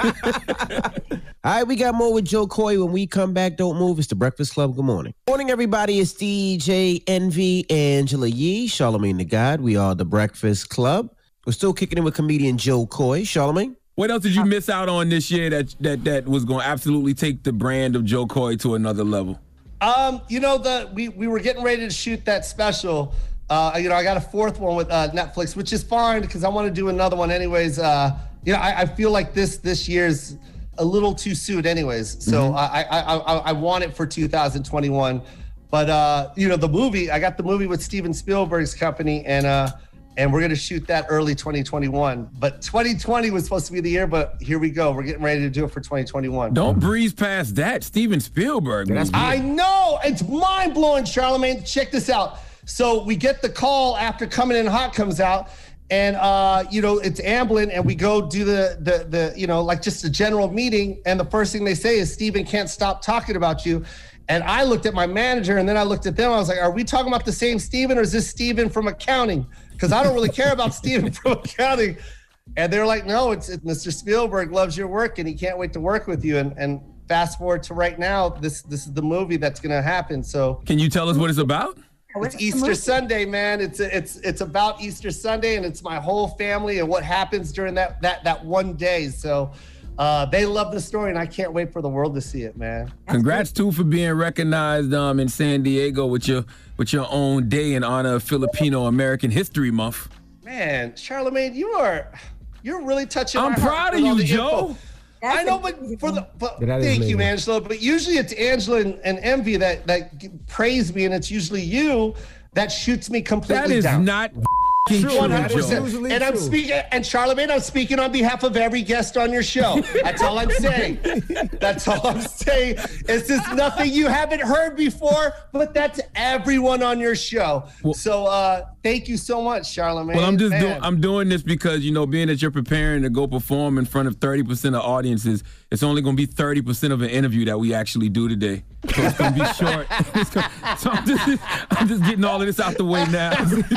All right, we got more with Joe Coy when we come back. Don't move. It's the Breakfast Club. Good morning. Morning, everybody. It's D J Envy, Angela Yee, Charlamagne the God. We are the Breakfast Club. We're still kicking in with comedian Joe Coy. Charlamagne? What else did you miss out on this year that that that was going to absolutely take the brand of Joe Coy to another level? Um, you know, the we we were getting ready to shoot that special. Uh, you know, I got a fourth one with uh, Netflix, which is fine because I want to do another one anyways. Uh, you know, I, I feel like this this year's a little too soon anyways. So Mm-hmm. I, I I I want it for two thousand twenty-one. But uh, you know, the movie, I got the movie with Steven Spielberg's company, and uh, and we're gonna shoot that early twenty twenty-one. But twenty twenty was supposed to be the year, but here we go. We're getting ready to do it for twenty twenty-one. Don't breeze past that. Steven Spielberg. movie. I know. It's mind blowing, Charlamagne. Check this out. So we get the call after Coming in Hot comes out, and uh, you know, it's Amblin, and we go do the the the you know, like just a general meeting, and the first thing they say is Steven can't stop talking about you. And I looked at my manager, and then I looked at them. I was like, "Are we talking about the same Steven, or is this Steven from accounting? Because I don't really care about Steven from accounting." And they're like, "No, it's, it's Mister Spielberg loves your work, and he can't wait to work with you." And and fast forward to right now, this this is the movie that's going to happen. So, can you tell us what it's about? It's Easter Sunday, man. It's it's it's about Easter Sunday, and it's my whole family and what happens during that that that one day. So. Uh, they love the story, and I can't wait for the world to see it, man. Congrats too for being recognized um, in San Diego with your with your own day in honor of Filipino American History Month. Man, Charlamagne, you are you're really touching. I'm my heart proud of with all you, the Joe. info. I know, but for the but Yeah, that is thank you, amazing. Angela. But usually it's Angela and, and Envy that that g- praise me, and it's usually you that shoots me completely That is down. not True, true, one hundred Joe. percent. And I'm speaking, and Charlamagne, I'm speaking on behalf of every guest on your show. That's all I'm saying. That's all I'm saying. It's just nothing you haven't heard before, but that's everyone on your show. So uh, thank you so much, Charlamagne. Well, I'm just Man. doing I'm doing this because, you know, being that you're preparing to go perform in front of thirty percent of audiences, it's only going to be thirty percent of an interview that we actually do today. So it's going to be short. It's gonna, so I'm just, I'm just getting all of this out the way now.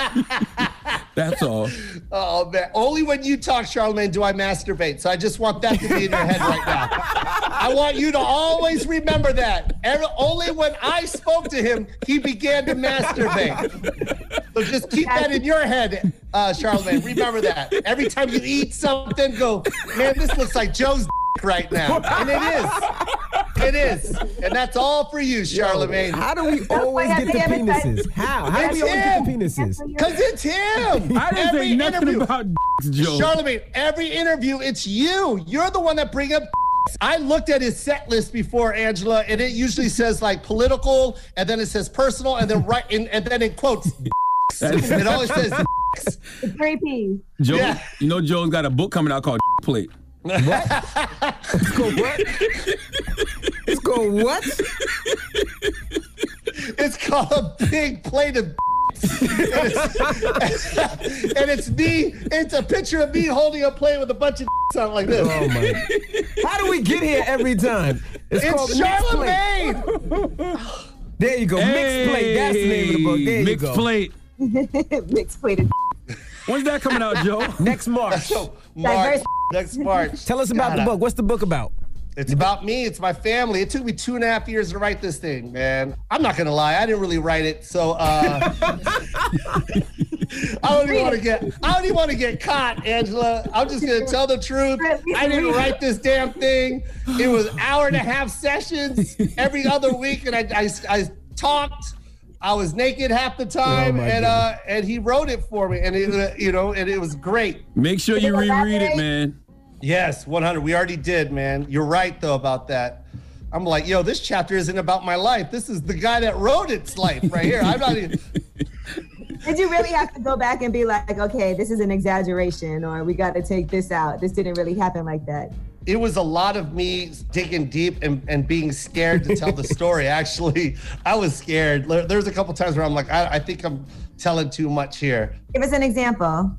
That's all. Oh, man. Only when you talk, Charlamagne, do I masturbate. So I just want that to be in your head right now. I want you to always remember that. Every, only when I spoke to him, he began to masturbate. So just keep that in your head, uh, Charlamagne. Remember that. Every time you eat something, go, man, this looks like Joe's right now. And it is. It is. And that's all for you, Charlamagne. How do we always get the penises? How? How do we always get the penises? Because it's him. I didn't say nothing about Joe. Charlamagne, every interview, it's you. You're the one that bring up. I looked at his set list before, Angela, and it usually says like political, and then it says personal, and then right in, and then in quotes. It always says. Three P's. Joe, Yeah. you know Joe's got a book coming out called Plate. What? Let's go what? Let's go what? It's called A Big Plate of. and, it's, and it's me. It's a picture of me holding a plate with a bunch of on like this. Oh my! How do we get here every time? It's, called Mixed Plate. Charlamagne. There you go, Mixed Plate. That's the name of the book. There Mixed you go. Plate. Mixed plate of When's that coming out, Joe? Next March. March. Next March. Tell us about God, the I- book. What's the book about? It's about me. It's my family. It took me two and a half years to write this thing, man. I'm not gonna lie. I didn't really write it, so uh, I don't even want to get. I don't even want to get caught, Angela. I'm just gonna tell the truth. I didn't write this damn thing. It was hour and a half sessions every other week, and I I, I talked. I was naked half the time, Oh, my and uh, and he wrote it for me, and it, uh, you know, and it was great. Make sure you reread it, man. Yes, one hundred. We already did, man. You're right though about that. I'm like, yo, this chapter isn't about my life. This is the guy that wrote its life right here. I'm not even. Did you really have to go back and be like, okay, this is an exaggeration, or we got to take this out? This didn't really happen like that. It was a lot of me digging deep and, and being scared to tell the story. Actually, I was scared. There- There's a couple times where I'm like, I, I think I'm telling too much here. Give us an example.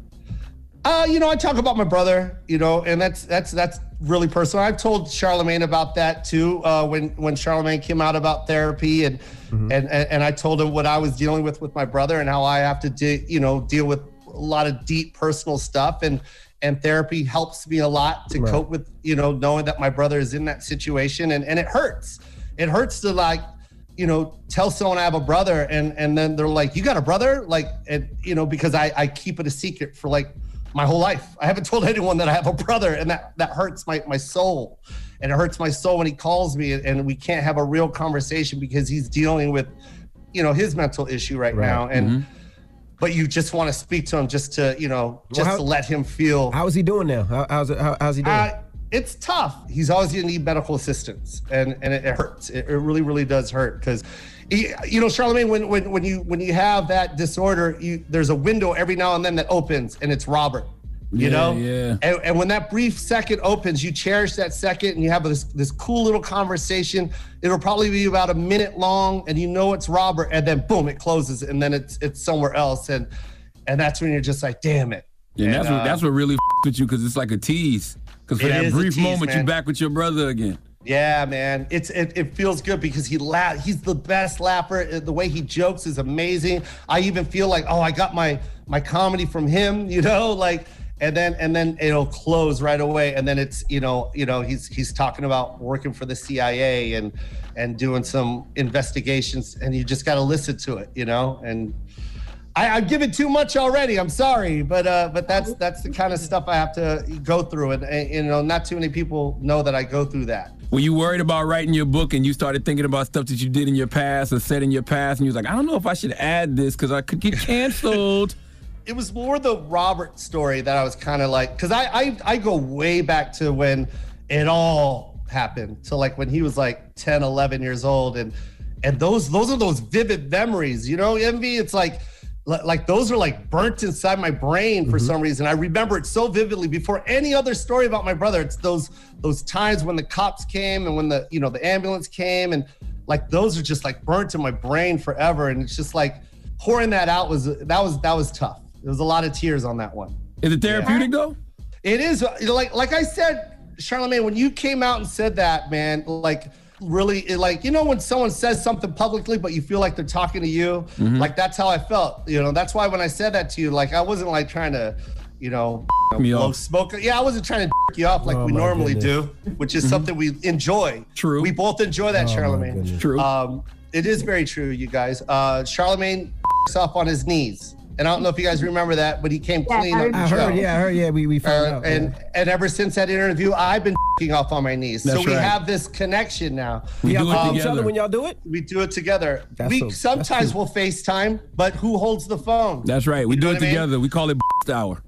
Uh, you know, I talk about my brother, you know, and that's that's that's really personal. I've told Charlemagne about that too. Uh, when when Charlemagne came out about therapy, and and, and and I told him what I was dealing with with my brother and how I have to, de- you know, deal with a lot of deep personal stuff, and and therapy helps me a lot to Right. cope with, you know, knowing that my brother is in that situation, and and it hurts. It hurts to like, you know, tell someone I have a brother, and and then they're like, you got a brother, like, and you know, because I I keep it a secret for like my whole life. I haven't told anyone that I have a brother, and that that hurts my my soul. And it hurts my soul when he calls me and, and we can't have a real conversation because he's dealing with, you know, his mental issue right, Right. now. And Mhm. but you just want to speak to him just to, you know, Well, just how- to let him feel. How is he doing now? How, how's it? How, how's he doing? Uh, it's tough. He's always going to need medical assistance, and and it, it hurts. It, it really, really does hurt because, you know, Charlemagne, when when when you when you have that disorder, you there's a window every now and then that opens, and it's Robert. You Yeah, know, yeah. And, and when that brief second opens, you cherish that second, and you have this this cool little conversation. It'll probably be about a minute long, and you know it's Robert, and then boom, it closes, and then it's it's somewhere else, and and that's when you're just like, damn it. Yeah, and that's And, what uh, that's what really f- with you because it's like a tease. Because for It that is a brief tease, moment, man. you back with your brother again. Yeah, man, it's it, it feels good because he laugh. He's the best laugher. The way he jokes is amazing. I even feel like, oh, I got my my comedy from him, you know, like, and then and then it'll close right away, and then it's you know you know he's he's talking about working for the C I A and and doing some investigations, and you just got to listen to it, you know, and. I, I've given too much already. I'm sorry, but uh, but that's that's the kind of stuff I have to go through, and, and you know, not too many people know that I go through that. Were you worried about writing your book and you started thinking about stuff that you did in your past or said in your past, and you was like, I don't know if I should add this because I could get canceled? It was more the Robert story that I was kind of like, because I, I I go way back to when it all happened, to like when he was like ten, eleven years old, and and those those are those vivid memories, you know, Envy. It's like. Like those are like burnt inside my brain for some reason. I remember it so vividly before any other story about my brother. It's those those times when the cops came and when the you know the ambulance came, and like those are just like burnt in my brain forever. And it's just like pouring that out was that was that was tough. There was a lot of tears on that one. Is it therapeutic though? It is. You know, like like I said, Charlemagne, when you came out and said that, man, like. Really, it, like, you know, when someone says something publicly, but you feel like they're talking to you, Mhm. like that's how I felt. You know, that's why when I said that to you, like I wasn't like trying to, you know, Me blow off. smoke. Yeah, I wasn't trying to you off like Oh, we my normally goodness. do, which is Mhm. something we enjoy. True. We both enjoy that, Oh, my Charlemagne. goodness. True. Um, it is very true, you guys. Uh, Charlemagne off on his knees. And I don't know if you guys remember that, but he came Yeah, clean I on the heard- show. I heard, yeah, I heard, yeah, we- we found Uh, out, And yeah. and ever since that interview, I've been off on my knees. That's so we right. have this connection now. We do it Um, together when y'all do it. We do it together. That's we so- that's sometimes cool. we'll FaceTime, but who holds the phone? That's right. We You do know it what I mean? together. We call it hour.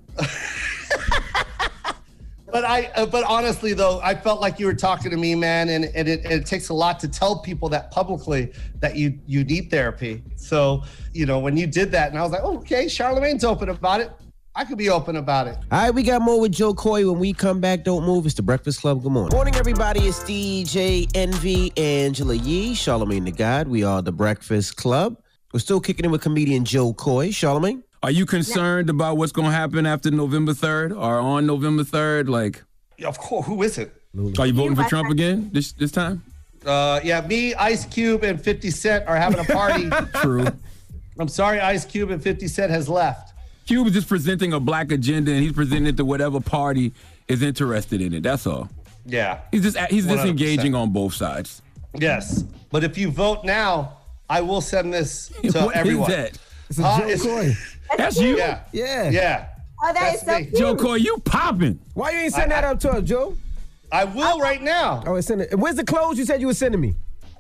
But I, uh, but honestly though, I felt like you were talking to me, man, and, and it, it takes a lot to tell people that publicly that you you need therapy. So, you know, when you did that, and I was like, oh, okay, Charlemagne's open about it. I could be open about it. All right, we got more with Joe Coy when we come back. Don't move. It's the Breakfast Club. Good morning. Morning, everybody. It's D J Envy, Angela Yee, Charlemagne the God. We are the Breakfast Club. We're still kicking in with comedian Joe Coy. Charlemagne? Are you concerned about what's going to happen after November third or on November third? Like, of course, who is it? Are you voting for Trump again this this time? Uh, yeah, me, Ice Cube, and fifty Cent are having a party. True. I'm sorry, Ice Cube and fifty Cent has left. Cube is just presenting a black agenda, and he's presenting it to whatever party is interested in it. That's all. Yeah. He's just he's just one hundred percent. engaging on both sides. Yes, but if you vote now, I will send this to What is everyone. that? It's a Joe Coy. That's you? Yeah. Yeah. Yeah. Oh, that is so cute. Joe Coy, you popping. Why you ain't send I- that up to us, Joe? I will right now. Oh, it's sending. Where's the clothes you said you were sending me?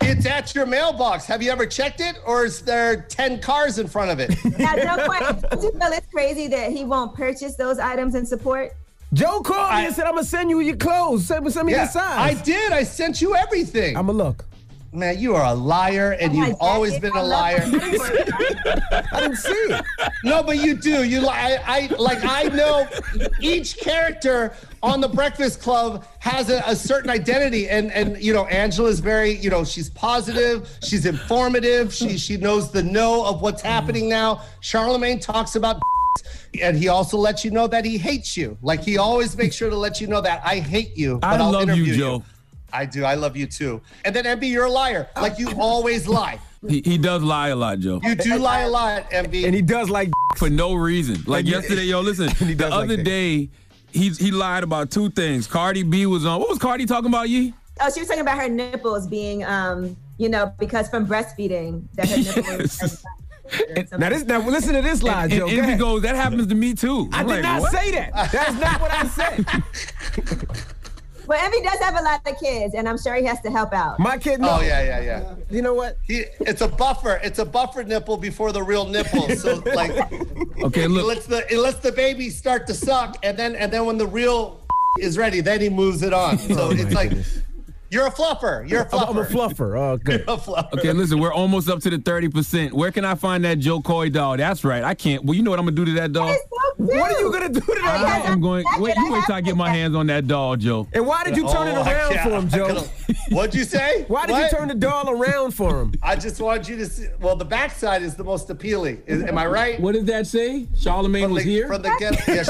It's at your mailbox. Have you ever checked it, or is there ten cars in front of it? Now, no question. Do you feel it's crazy that he won't purchase those items in support? Joe called me and said, I'm going to send you your clothes. Send, send me Yeah, the size. I did. I sent you everything. I'm going to look. Man, you are a liar, and Oh my you've always God, been I a love liar. I didn't see it. No, but you do. You lie. I, I like. I know each character on the Breakfast Club has a, a certain identity, and and you know, Angela's very. You know, she's positive. She's informative. She she knows the know of what's happening now. Charlemagne talks about. And he also lets you know that he hates you. Like he always makes sure to let you know that I hate you. But I I'll love interview you, Joe. I do. I love you too. And then M B, you're a liar. Like you always lie. He, he does lie a lot, Joe. You do lie a lot, M B. And he does like For no reason. Like And you- yesterday, yo, listen, And he the does like other that. day, he, he lied about two things. Cardi B was on, what was Cardi talking about, Yee? Oh, she was talking about her nipples being, um, you know, because from breastfeeding that her nipples. Now, this, now listen to this lie, And, Joe. and Go Envy ahead. goes, that happens to me too. I I'm did like, not what? say that. That's not what I said. Well, Envy does have a lot of kids, and I'm sure he has to help out. My kid, no. Oh yeah, yeah, yeah. You know what? He, it's a buffer. It's a buffer nipple before the real nipple. So like, Okay, it look. lets the it lets the baby start to suck, and then and then when the real is ready, then he moves it on. So Oh, it's my like goodness. you're a fluffer. You're a fluffer. I'm, I'm a fluffer. Oh, good. You're a fluffer. Okay, listen, we're almost up to the thirty percent. Where can I find that Joe Coy doll? That's right. I can't. Well, you know what I'm going to do to that doll? What are you going to do to that? I, I'm going. Wait, you wait till I get my hands on that doll, Joe. And why did you turn it Oh, I around can't- for him, I Joe? could've- What'd you say? Why did What? you turn the doll around for him? I just want you to see. Well, the backside is the most appealing. Is, am I right? What did that say? Charlemagne From was the, here? From the get. Yeah,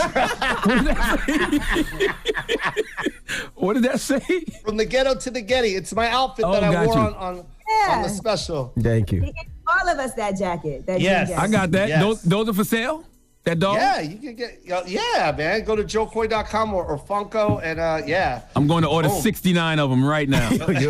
What did that say? from the ghetto to the Getty. It's my outfit Oh, that I got wore you. on, on, Yeah. on the special. Thank you. He gave all of us that jacket. That Yes. jean I jacket. got that. Yes. Those, those are for sale? That doll? Yeah, you can get. Yeah, man. Go to joe coy dot com or, or Funko, and uh, yeah. I'm going to order Boom. sixty-nine of them right now.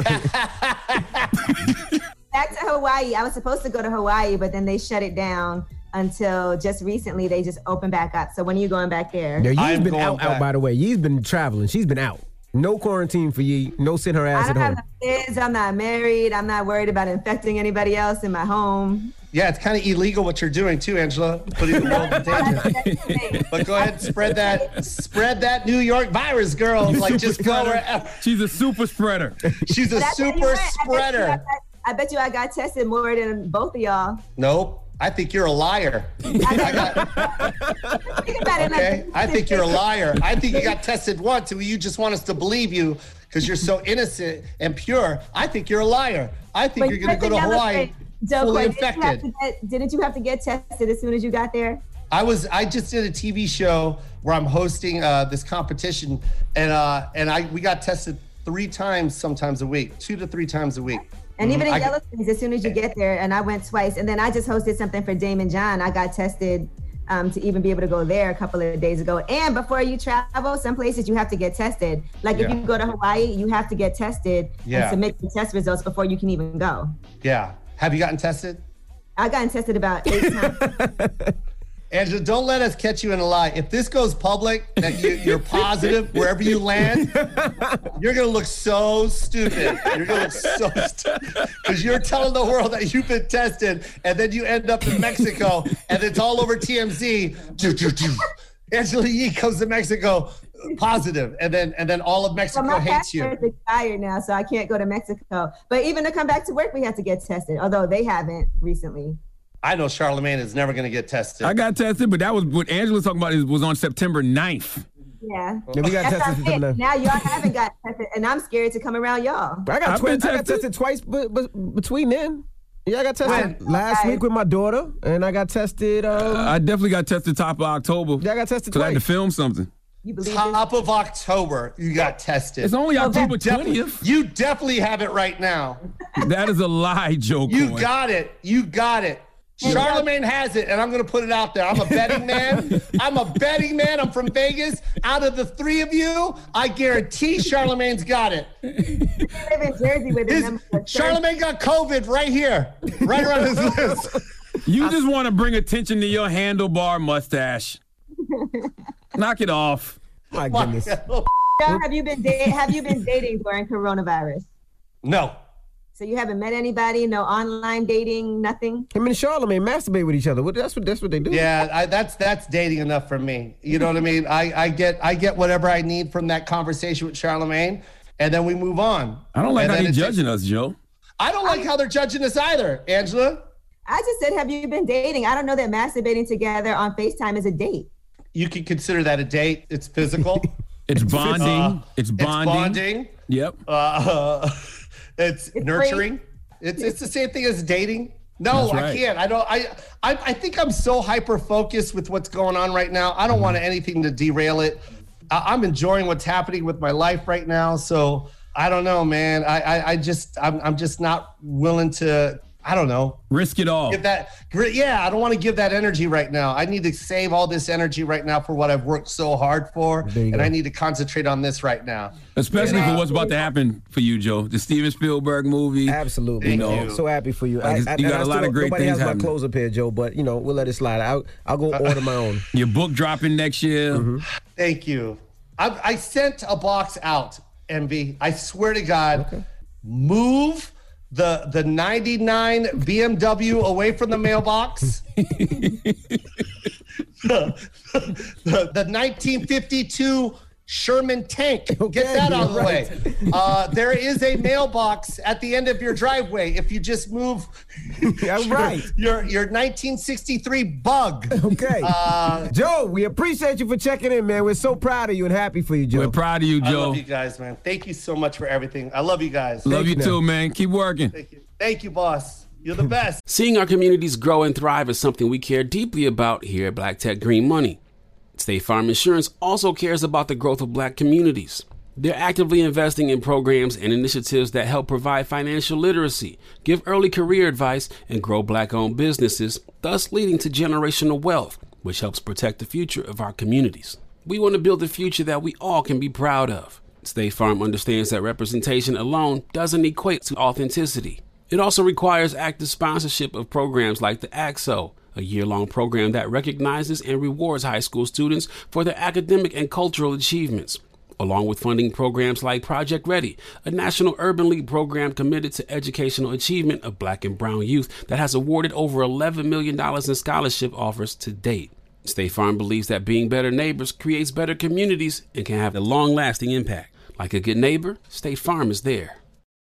Back to Hawaii. I was supposed to go to Hawaii, but then they shut it down until just recently. They just opened back up. So when are you going back there? Now, Yee's I'm been going out, out, back. by the way. Yee's been traveling. She's been out. No quarantine for Yee. No sitting her ass I at don't have home. no kids. I'm not married. I'm not worried about infecting anybody else in my home. Yeah, it's kind of illegal what you're doing too, Angela. Putting the world in danger. But go ahead and spread that, spread that New York virus, girl. You Like super just go spreader. wherever. She's a super spreader. She's a But I tell you super what, I bet you I spreader. got- I bet you I got tested more than both of y'all. Nope. I think you're a liar. Think about it. Okay. Like, I think you're a liar. I think you got tested once, and you just want us to believe you because you're so innocent and pure. I think you're a liar. I think But you're going to go to listen, y'all Hawaii listen, Joe, fully Coy, didn't you, have infected. to get, didn't you have to get tested as soon as you got there? I was. I just did a T V show where I'm hosting uh, this competition, and uh, and I we got tested three times, sometimes a week, two to three times a week. And even in I- Yellow Springs, as soon as you get there, and I went twice, and then I just hosted something for Damon John. I got tested um, to even be able to go there a couple of days ago. And before you travel, some places you have to get tested. Like if Yeah. you go to Hawaii, you have to get tested Yeah. and submit the test results before you can even go. Yeah. Have you gotten tested? I gotten tested about eight times. Angela, don't let us catch you in a lie. If this goes public, that you, you're positive wherever you land, you're gonna look so stupid. You're gonna look so stupid because you're telling the world that you've been tested, and then you end up in Mexico, and it's all over T M Z. Angela Yee comes to Mexico positive, and then and then all of Mexico Well, my hates you. passport is expired now, so I can't go to Mexico. But even to come back to work, we have to get tested, although they haven't recently. I know Charlemagne is never gonna get tested. I got tested, but that was what Angela was talking about. Is was on September ninth. Yeah. Yeah, we got That's tested what I'm saying. September ninth. Now y'all haven't got tested, and I'm scared to come around y'all. I got, I've twi- been I got tested. tested twice but, but between then. Yeah, I got tested Right. last Okay. week with my daughter, and I got tested. Um, I definitely got tested top of October. yeah, I got tested Because I had to twice. film something. You believe this? Top of October, you got tested. It's only October Definitely- twentieth. You definitely have it right now. That is a lie, Joe. You Coy. got it. You got it. Charlemagne has it, and I'm going to put it out there. I'm a betting man. I'm a betting man. I'm from Vegas. Out of the three of you, I guarantee Charlemagne's got it. I live in Jersey with the His, number of Charlemagne got COVID right here, right around his lips. You just want to bring attention to your handlebar mustache. Knock it off. My goodness. Joe, have you been da- have you been dating during coronavirus? No. So you haven't met anybody, no online dating, nothing? Him and Charlamagne masturbate with each other. What- That's what that's what they do. Yeah, I, that's that's dating enough for me. You know what I mean? I, I get I get whatever I need from that conversation with Charlamagne, and then we move on. I don't like And how then he's it judging takes- us, Joe. I don't like how they're judging us either, Angela. I just said, have you been dating? I don't know that masturbating together on FaceTime is a date. You can consider that a date. It's physical. It's bonding. Uh, it's bonding. It's bonding. Yep. Uh, it's, It's nurturing. It's it's the same thing as dating. No, That's I right. can't. I don't. I, I I think I'm so hyper focused with what's going on right now. I don't want anything to derail it. I, I'm enjoying what's happening with my life right now. So I don't know, man. I I, I just I'm I'm just not willing to. I don't know. Risk it all. Give that. Yeah, I don't want to give that energy right now. I need to save all this energy right now for what I've worked so hard for, and go. I need to concentrate on this right now. Especially Yeah. for what's about to happen for you, Joe. The Steven Spielberg movie. Absolutely. You Thank know, you. So happy for you. Like, I, you I, got I a lot still- of great nobody things has happening. my clothes up here, Joe, but, you know, we'll let it slide. I'll, I'll go order my own. Your book dropping next year. Mm-hmm. Thank you. I, I sent a box out, Envy. I swear to God, move the the ninety-nine B M W away from the mailbox. the, the, the nineteen fifty-two Sherman tank. Get that out of the way. Uh, there is a mailbox at the end of your driveway if you just move Yeah, your, right. your, your nineteen sixty-three Bug. Okay. Uh, Joe, we appreciate you for checking in, man. We're so proud of you and happy for you, Joe. We're proud of you, I Joe. love you guys, man. Thank you so much for everything. I love you guys. Love you you, too, man. man. Keep working. Thank you. Thank you, boss. You're the best. Seeing our communities grow and thrive is something we care deeply about here at Black Tech Green Money. State Farm Insurance also cares about the growth of Black communities. They're actively investing in programs and initiatives that help provide financial literacy, give early career advice, and grow Black-owned businesses, thus leading to generational wealth, which helps protect the future of our communities. We want to build a future that we all can be proud of. State Farm understands that representation alone doesn't equate to authenticity. It also requires active sponsorship of programs like the A X O, a year-long program that recognizes and rewards high school students for their academic and cultural achievements, along with funding programs like Project Ready, a National Urban League program committed to educational achievement of Black and brown youth that has awarded over eleven million dollars in scholarship offers to date. State Farm believes that being better neighbors creates better communities and can have a long-lasting impact. Like a good neighbor, State Farm is there.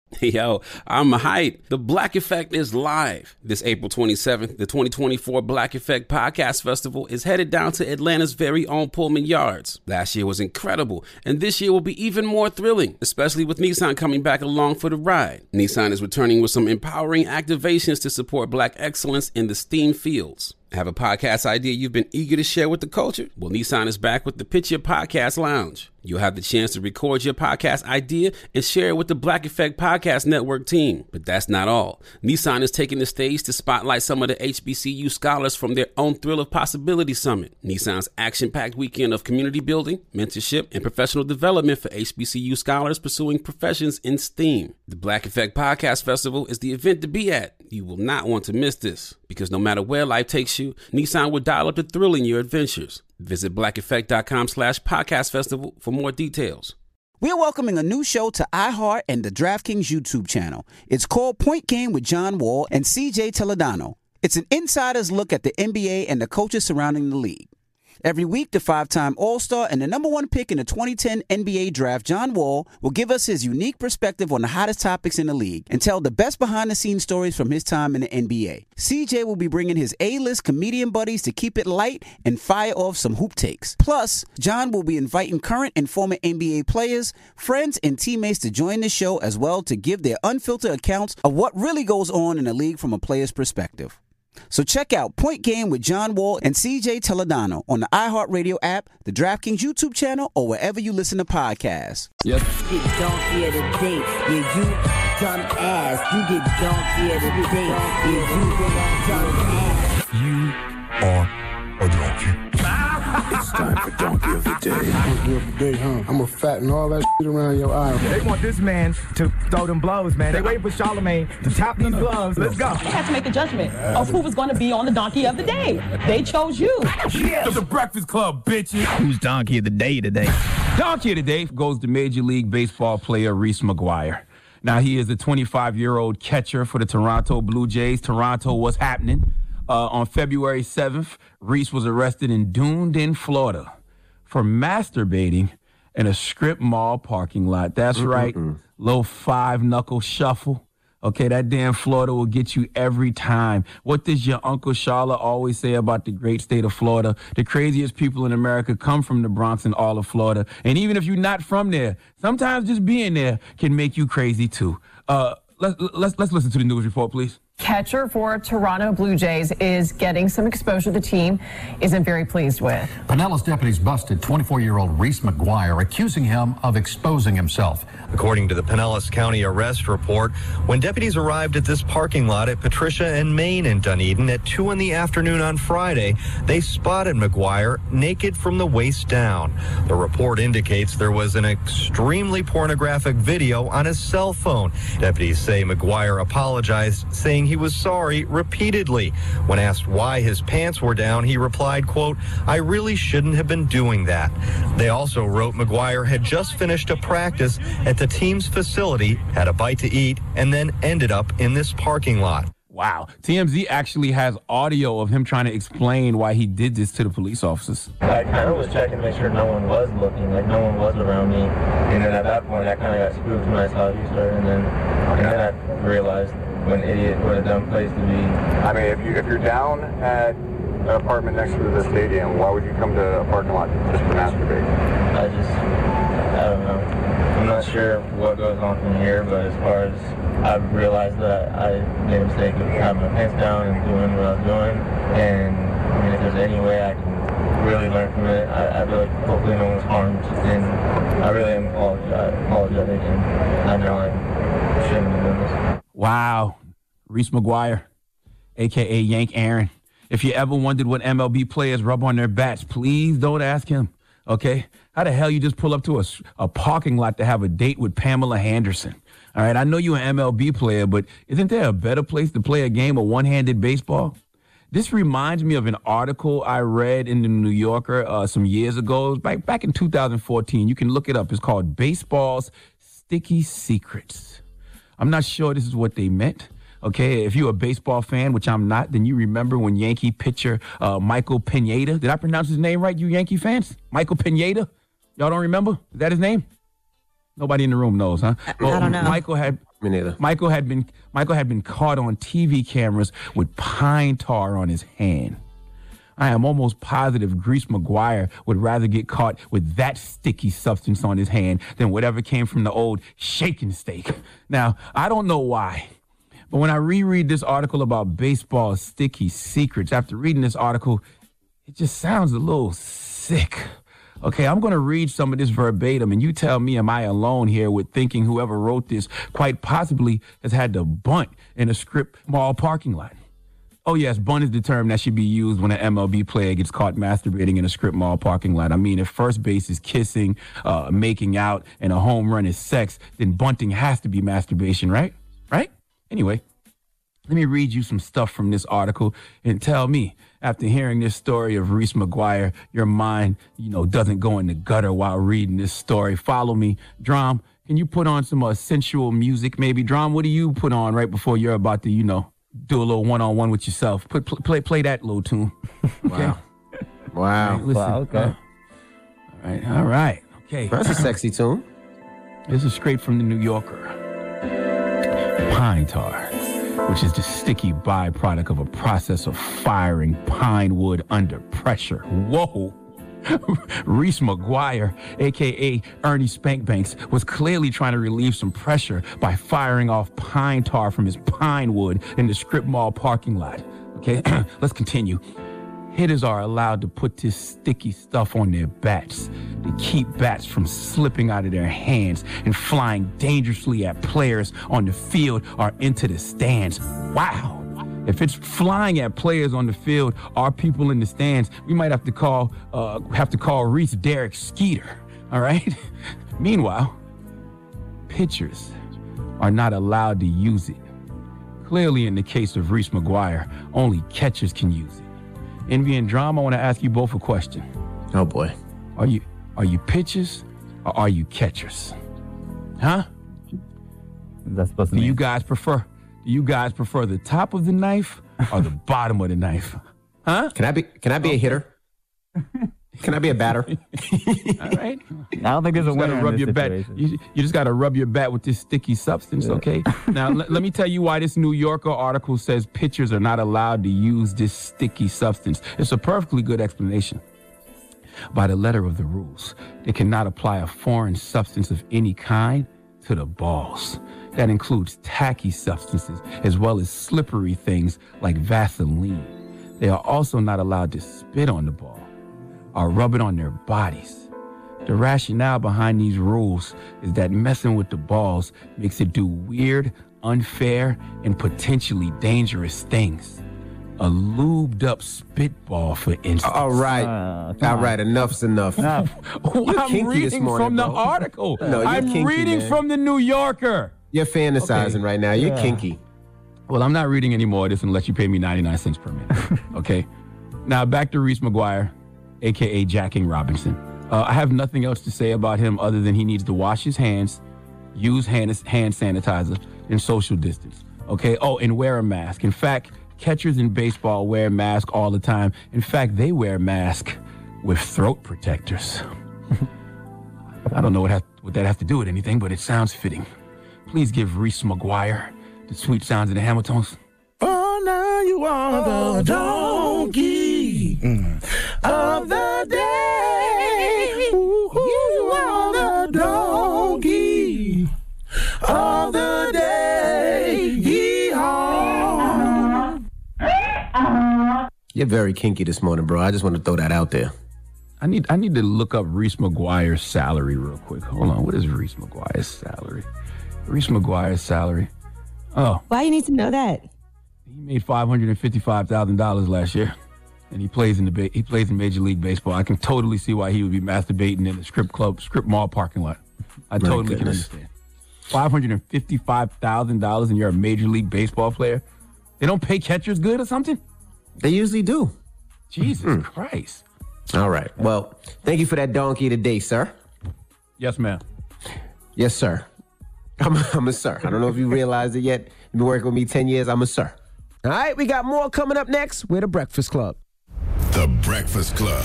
Yo, I'm hyped. The Black Effect is live. This April twenty-seventh, the twenty twenty-four Black Effect Podcast Festival is headed down to Atlanta's very own Pullman Yards. Last year was incredible, and this year will be even more thrilling, especially with Nissan coming back along for the ride. Nissan is returning with some empowering activations to support Black excellence in the STEAM fields. Have a podcast idea you've been eager to share with the culture? Well, Nissan is back with the Pitch Your Podcast Lounge. You'll have the chance to record your podcast idea and share it with the Black Effect Podcast Network team. But that's not all. Nissan is taking the stage to spotlight some of the H B C U scholars from their own Thrill of Possibility Summit, Nissan's action-packed weekend of community building, mentorship, and professional development for H B C U scholars pursuing professions in STEAM. The Black Effect Podcast Festival is the event to be at. You will not want to miss this, because no matter where life takes you, Nissan will dial up the thrill in your adventures. Visit blackeffect.com slash podcast festival for more details. We're welcoming a new show to iHeart and the DraftKings YouTube channel. It's called Point Game with John Wall and C J Toledano. It's an insider's look at the N B A and the coaches surrounding the league. Every week, the five-time All-Star and the number one pick in the twenty ten N B A draft, John Wall, will give us his unique perspective on the hottest topics in the league and tell the best behind-the-scenes stories from his time in the N B A. C J will be bringing his A-list comedian buddies to keep it light and fire off some hoop takes. Plus, John will be inviting current and former N B A players, friends, and teammates to join the show as well to give their unfiltered accounts of what really goes on in the league from a player's perspective. So check out Point Game with John Wall and C J Toledano on the iHeartRadio app, the DraftKings YouTube channel, or wherever you listen to podcasts. Yes. Get donkey of the day, yeah, you dumb ass. You get donkey of the day, yeah, you dumb ass. You are a donkey. It's time for Donkey of the Day. Donkey of the Day, huh? I'm gonna fatten all that shit around your eye. They want this man to throw them blows, man. They waiting for Charlamagne to tap these gloves. Let's go. They had to make a judgment of who was going to be on the Donkey of the Day. They chose you. Yeah, it's the Breakfast Club, bitches. Who's Donkey of the Day today? Donkey of the Day goes to Major League Baseball player Reese McGuire. Now, he is a twenty-five-year-old catcher for the Toronto Blue Jays. Toronto, what's happening? Uh, on February seventh, Reese was arrested in Dunedin, Florida, for masturbating in a strip mall parking lot. That's Mm-mm-mm. right. Little five-knuckle shuffle. Okay, that damn Florida will get you every time. What does your Uncle Shala always say about the great state of Florida? The craziest people in America come from the Bronx and all of Florida. And even if you're not from there, sometimes just being there can make you crazy too. Uh, let's let's let's listen to the news report, please. Catcher for Toronto Blue Jays is getting some exposure the team isn't very pleased with. Pinellas deputies busted twenty-four-year-old Reese McGuire, accusing him of exposing himself. According to the Pinellas County arrest report, when deputies arrived at this parking lot at Patricia and Main in Dunedin at two in the afternoon on Friday, they spotted McGuire naked from the waist down. The report indicates there was an extremely pornographic video on his cell phone. Deputies say McGuire apologized, saying he was sorry repeatedly. When asked why his pants were down, he replied, quote, "I really shouldn't have been doing that." They also wrote McGuire had just finished a practice at the team's facility, had a bite to eat, and then ended up in this parking lot. Wow. T M Z actually has audio of him trying to explain why he did this to the police officers. I kind of was checking to make sure no one was looking, like no one was around me. And then at that point, I kind of got spooked when I saw you start, and then, and then I realized what an idiot, what a dumb place to be. I mean, if, you, if you're down at an apartment next to the stadium, why would you come to a parking lot just to masturbate? I just, I don't know. I'm not sure what goes on from here, but as far as I've realized that I made a mistake of having my pants down and doing what I was doing, and I mean, if there's any way I can really learn from it, I, I really, hopefully no one's harmed, and I really am apologize, apologetic, and I know I shouldn't have done this. Wow. Reese McGuire, a k a. Yank Aaron. If you ever wondered what M L B players rub on their bats, please don't ask him, okay? How the hell you just pull up to a, a parking lot to have a date with Pamela Henderson? All right, I know you're an M L B player, but isn't there a better place to play a game of one-handed baseball? This reminds me of an article I read in the New Yorker uh, some years ago. It was back, back in two thousand fourteen. You can look it up. It's called Baseball's Sticky Secrets. I'm not sure this is what they meant. Okay, if you're a baseball fan, which I'm not, then you remember when Yankee pitcher uh, Michael Pineda, did I pronounce his name right, you Yankee fans? Michael Pineda? Y'all don't remember? Is that his name? Nobody in the room knows, huh? I, well, I don't know. Michael had Me neither. Michael had been Michael had been caught on T V cameras with pine tar on his hand. I am almost positive Reese McGuire would rather get caught with that sticky substance on his hand than whatever came from the old shaken steak. Now, I don't know why, but when I reread this article about baseball sticky secrets, after reading this article, it just sounds a little sick. Okay, I'm going to read some of this verbatim, and you tell me, am I alone here with thinking whoever wrote this quite possibly has had to bunt in a strip mall parking lot? Oh, yes, bunt is the term that should be used when an M L B player gets caught masturbating in a strip mall parking lot. I mean, if first base is kissing, uh, making out, and a home run is sex, then bunting has to be masturbation, right? Right? Anyway, let me read you some stuff from this article and tell me, after hearing this story of Reese McGuire, your mind, you know, doesn't go in the gutter while reading this story. Follow me. Drum, can you put on some uh, sensual music maybe? Drum, what do you put on right before you're about to, you know, do a little one-on-one with yourself? Put pl- play play that little tune. Okay? Wow. Wow. All right, listen. Wow, okay. Uh, all right, all right. Okay. That's a sexy tune. This is straight from the New Yorker. Pine tar, which is the sticky byproduct of a process of firing pine wood under pressure. Whoa. Reese McGuire, a k a. Ernie Spankbanks, was clearly trying to relieve some pressure by firing off pine tar from his pine wood in the strip mall parking lot. Okay, let's continue. Hitters are allowed to put this sticky stuff on their bats to keep bats from slipping out of their hands and flying dangerously at players on the field or into the stands. Wow. If it's flying at players on the field or people in the stands, we might have to call uh, have to call Reese Derek Skeeter. All right. Meanwhile, pitchers are not allowed to use it. Clearly, in the case of Reese McGuire, only catchers can use it. Envy and Drama, I want to ask you both a question. Oh boy, are you are you pitchers or are you catchers? Huh? That's supposed to Do mean? you guys prefer? Do you guys prefer the top of the knife or the bottom of the knife? Huh? Can I be? Can I be a hitter? Can I be a batter? All right. I don't think there's a You just winner gotta in rub this your bat. situation. You, you just got to rub your bat with this sticky substance, okay? Now, l- let me tell you why this New Yorker article says pitchers are not allowed to use this sticky substance. It's a perfectly good explanation. By the letter of the rules, they cannot apply a foreign substance of any kind to the balls. That includes tacky substances as well as slippery things like Vaseline. They are also not allowed to spit on the ball or rub it on their bodies. The rationale behind these rules is that messing with the balls makes it do weird, unfair, and potentially dangerous things. A lubed up spitball, for instance. All right. Uh, All right, enough's enough. You're I'm kinky this reading morning, from the bro. article. No, you're I'm kinky, reading man. from the New Yorker. You're fantasizing Okay. right now. You're Yeah. kinky. Well, I'm not reading any more of this unless you pay me ninety-nine cents per minute. Okay. Now back to Reese McGuire, a k a. Jacking Robinson. Uh, I have nothing else to say about him other than he needs to wash his hands, use hand, hand sanitizer, and social distance. Okay. Oh, and wear a mask. In fact, catchers in baseball wear masks all the time. In fact, they wear masks with throat protectors. I don't know what, have, what that has to do with anything, but it sounds fitting. Please give Reese McGuire the sweet sounds of the Hamiltons. Oh, now you are the donkey of the day. You are the donkey of the day. Yee-haw. You're very kinky this morning, bro. I just want to throw that out there. I need I need to look up Reese McGuire's salary real quick. Hold on. What is Reese McGuire's salary? Reese McGuire's salary. Oh, Why you need to know that? he made five hundred fifty-five thousand dollars last year. And he plays in the ba- he plays in Major League Baseball. I can totally see why he would be masturbating in the strip club, strip mall parking lot. I My totally can goodness. understand. five hundred fifty-five thousand dollars and you're a Major League Baseball player? They don't pay catchers good or something? They usually do. Jesus Christ. All right. Well, thank you for that donkey today, sir. Yes, ma'am. Yes, sir. I'm, I'm a sir. I don't know if you realized it yet. You've been working with me ten years. I'm a sir. All right, we got more coming up next. We're the Breakfast Club. The Breakfast Club.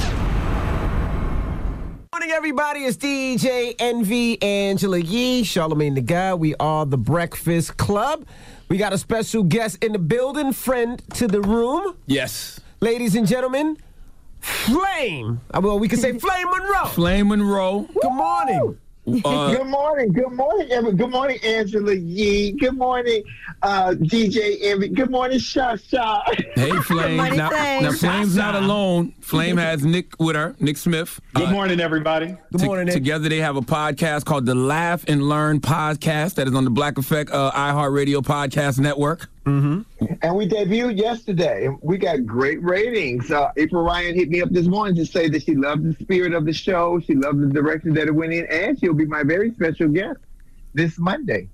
Morning, everybody. It's D J Envy, Angela Yee, Charlamagne the God. We are the Breakfast Club. We got a special guest in the building, friend to the room. Yes. Ladies and gentlemen, Flame. Uh, Well, we can say Flame Monroe. Flame Monroe. Good morning. Uh, good morning. Good morning, everyone. Good morning, Angela Yee. Good morning, uh, D J Envy. Good morning, Sha Sha. Hey, Flame. morning, Now, Flame. now, Flame's not alone. Flame has Nick with her, Nick Smith. Good morning, everybody. Good morning, Nick. Together they have a podcast called the Laugh and Learn Podcast that is on the Black Effect uh, iHeartRadio Podcast Network. Mm-hmm. And we debuted yesterday, and we got great ratings. Uh, April Ryan hit me up this morning to say that she loved the spirit of the show, she loved the direction that it went in, and she'll be my very special guest this Monday.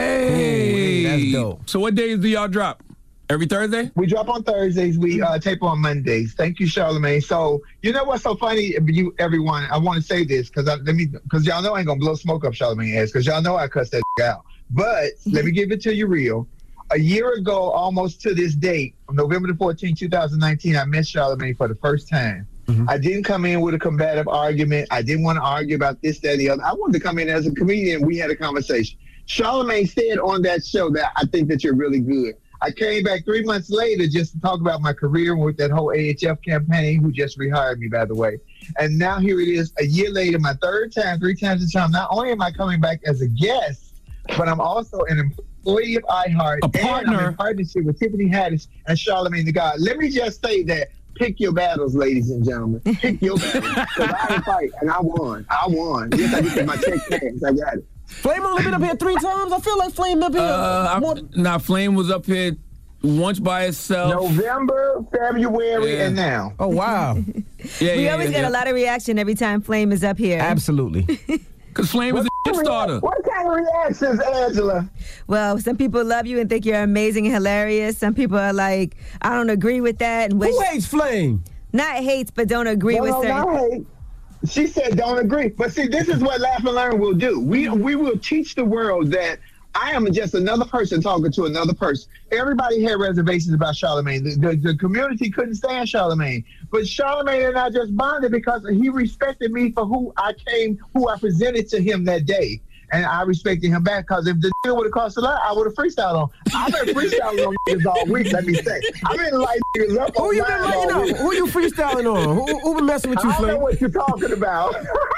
Hey, that's dope. So what days do y'all drop? Every Thursday? We drop on Thursdays. We uh, tape on Mondays. Thank you, Charlamagne. So you know what's so funny, you everyone? I want to say this because let me because y'all know I ain't gonna blow smoke up Charlamagne ass because y'all know I cuss that out. But let me give it to you real. A year ago, almost to this date, on November the fourteenth, twenty nineteen, I met Charlamagne for the first time. Mm-hmm. I didn't come in with a combative argument. I didn't want to argue about this, that, and the other. I wanted to come in as a comedian. We had a conversation. Charlamagne said on that show that I think that you're really good. I came back three months later just to talk about my career with that whole A H F campaign, who just rehired me, by the way. And now here it is, a year later, my third time, three times the time. Not only am I coming back as a guest, but I'm also an employee of iHeart. A partner. And I'm in partnership with Tiffany Haddish and Charlamagne the God. Let me just say that. Pick your battles, ladies and gentlemen. Pick your battles. Because I didn't fight, and I won. I won. Yes, I get my check hands. I got it. Flame only been up here three times. I feel like Flame up here. Uh, more- now, Flame was up here once by itself. November, February, Yeah. and now. Oh, wow. Yeah, we yeah, always yeah, get yeah. a lot of reaction every time Flame is up here. Absolutely. Because Flame is a shit starter. What kind of reactions, Angela? Well, some people love you and think you're amazing and hilarious. Some people are like, I don't agree with that. And wish, Who hates Flame? not hates, but don't agree No, with no, certain. not hate. She said don't agree. But see, this is what Laugh and Learn will do. We we will teach the world that I am just another person talking to another person. Everybody had reservations about Charlamagne. The, the, the community couldn't stand Charlamagne. But Charlamagne and I just bonded because he respected me for who I came, who I presented to him that day. And I respected him back because if the deal would have cost a lot, I would have freestyled on. I've been freestyling on niggas all week, let me say. I've been like niggas up Who on you been lighting all up? week. Who you freestyling on? Who, who been messing with you, I don't Flame? know what you're talking about.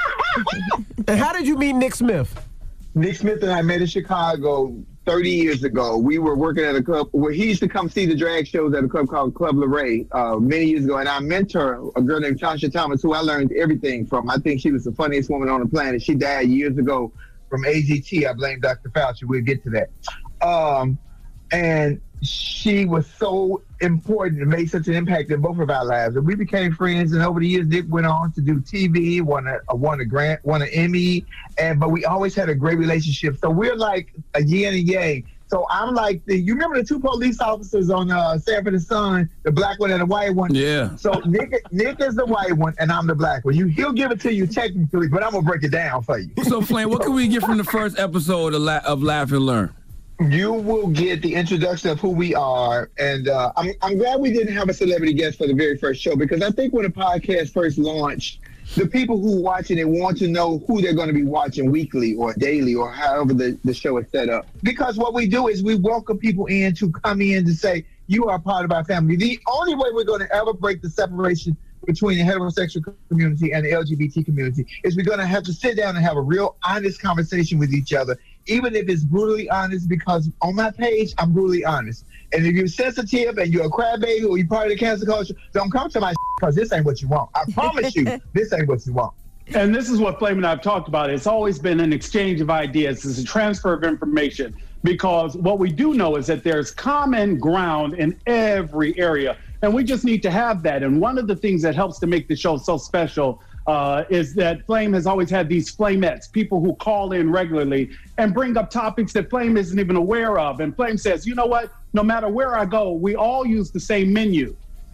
And how did you meet Nick Smith? Nick Smith and I met in Chicago thirty years ago. We were working at a club where he used to come see the drag shows at a club called Club LeRae uh, many years ago. And our mentor, a girl named Tasha Thomas, who I learned everything from. I think she was the funniest woman on the planet. She died years ago from A Z T. I blame Doctor Fauci. We'll get to that. Um, and she was so important and made such an impact in both of our lives. And we became friends. And over the years, Nick went on to do T V, won a, won a grant, won an Emmy. And but we always had a great relationship. So we're like a yin and yang. So I'm like the. You remember the two police officers on uh, Sanford and Son, the black one and the white one? Yeah. So Nick, Nick is the white one, and I'm the black one. You, he'll give it to you technically, but I'm gonna break it down for you. So, Flame, what can we get from the first episode of, La- of Laugh and Learn? You will get the introduction of who we are, and uh, I'm I'm glad we didn't have a celebrity guest for the very first show because I think when a podcast first launched, the people who watching it want to know who they're going to be watching weekly or daily or however the, the show is set up. Because what we do is we welcome people in to come in to say, you are part of our family. The only way we're going to ever break the separation between the heterosexual community and the L G B T community is we're going to have to sit down and have a real honest conversation with each other, even if it's brutally honest, because on my page, I'm brutally honest. And if you're sensitive and you're a crybaby or you're part of the cancer culture, don't come to my because this ain't what you want. I promise you, this ain't what you want. And this is what Flame and I have talked about. It's always been an exchange of ideas. It's a transfer of information because what we do know is that there's common ground in every area. And we just need to have that. And one of the things that helps to make the show so special uh, is that Flame has always had these Flameettes, people who call in regularly and bring up topics that Flame isn't even aware of. And Flame says, you know what? No matter where I go, we all use the same menu.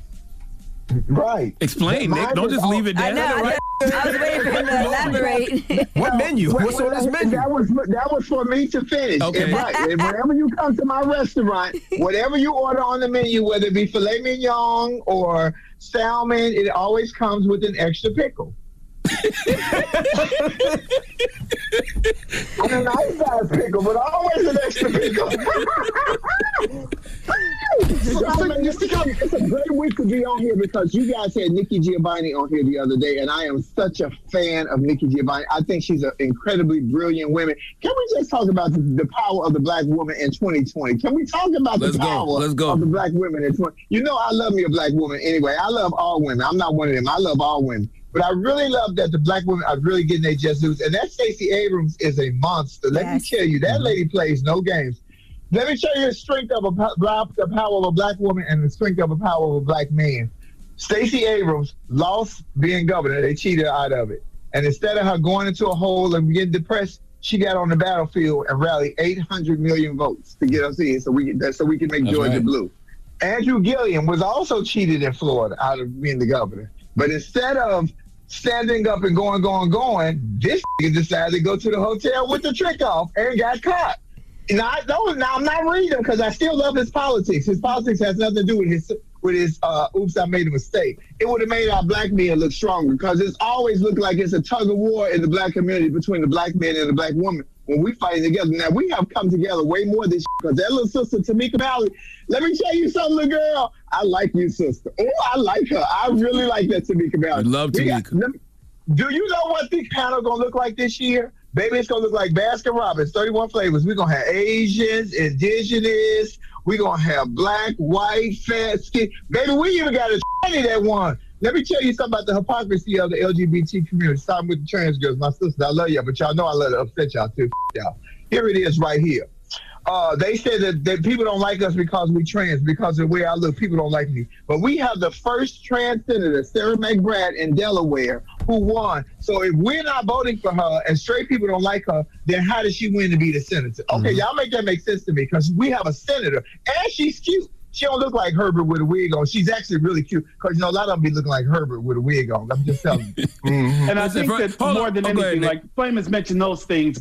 Right. Explain, Nick. Don't just leave it there. I know. Right? I was waiting for him to elaborate. What menu? Well, What's on this menu? That was that was for me to finish. Okay. And right. And whenever you come to my restaurant, whatever you order on the menu, whether it be filet mignon or salmon, it always comes with an extra pickle. I'm a nice size pickle, but always an extra pickle. So, I mean, it's, it's a great week to be on here because you guys had Nikki Giovanni on here the other day, and I am such a fan of Nikki Giovanni. I think she's an incredibly brilliant woman. Can we just talk about the, the power of the black woman in twenty twenty? Can we talk about Let's the go. power Let's go. of the black women in twenty? You know, I love me a black woman anyway. I love all women. I'm not one of them. I love all women. But I really love that the black women are really getting their just dues. And that Stacey Abrams is a monster. Let Yes. me tell you, that lady plays no games. Let me show you the strength of a the power of a black woman and the strength of a power of a black man. Stacey Abrams lost being governor. They cheated her out of it. And instead of her going into a hole and getting depressed, she got on the battlefield and rallied eight hundred million votes to get us in so we can, so we can make That's Georgia right. blue. Andrew Gilliam was also cheated in Florida out of being the governor. But instead of standing up and going, going, going, this nigga decided to go to the hotel with the trick off and got caught. Now, I don't, now I'm not reading him because I still love his politics. His politics has nothing to do with his with his uh, oops, I made a mistake. It would have made our black men look stronger because it's always looked like it's a tug of war in the black community between the black man and the black woman when we fighting together. Now, we have come together way more this because that little sister, Tamika Valley, let me tell you something, little girl. I like you, sister. Oh, I like her. I really like that Tamika Valley. I love We Tamika. got- let me- do you know what the panel going to look like this year? Baby, it's going to look like Baskin Robbins, thirty-one flavors. We're going to have Asians, indigenous. We're going to have black, white, fat, skin. Baby, we even got a tranny that one. Let me tell you something about the hypocrisy of the L G B T community. Starting with the trans girls. My sister, I love y'all, but y'all know I love to upset y'all too. Y'all. Here it is right here. Uh, they said that, that people don't like us because we trans, because of the way I look. People don't like me. But we have the first trans senator, Sarah McBride in Delaware, who won. So if we're not voting for her and straight people don't like her, then how does she win to be the senator? Okay, Mm-hmm. y'all make that make sense to me because we have a senator and she's cute. She don't look like Herbert with a wig on. She's actually really cute because, you know, a lot of them be looking like Herbert with a wig on. I'm just telling you. And I Listen, think for- that hold more on. than Oh, go ahead, anything, Nick. like Flame has mentioned those things, but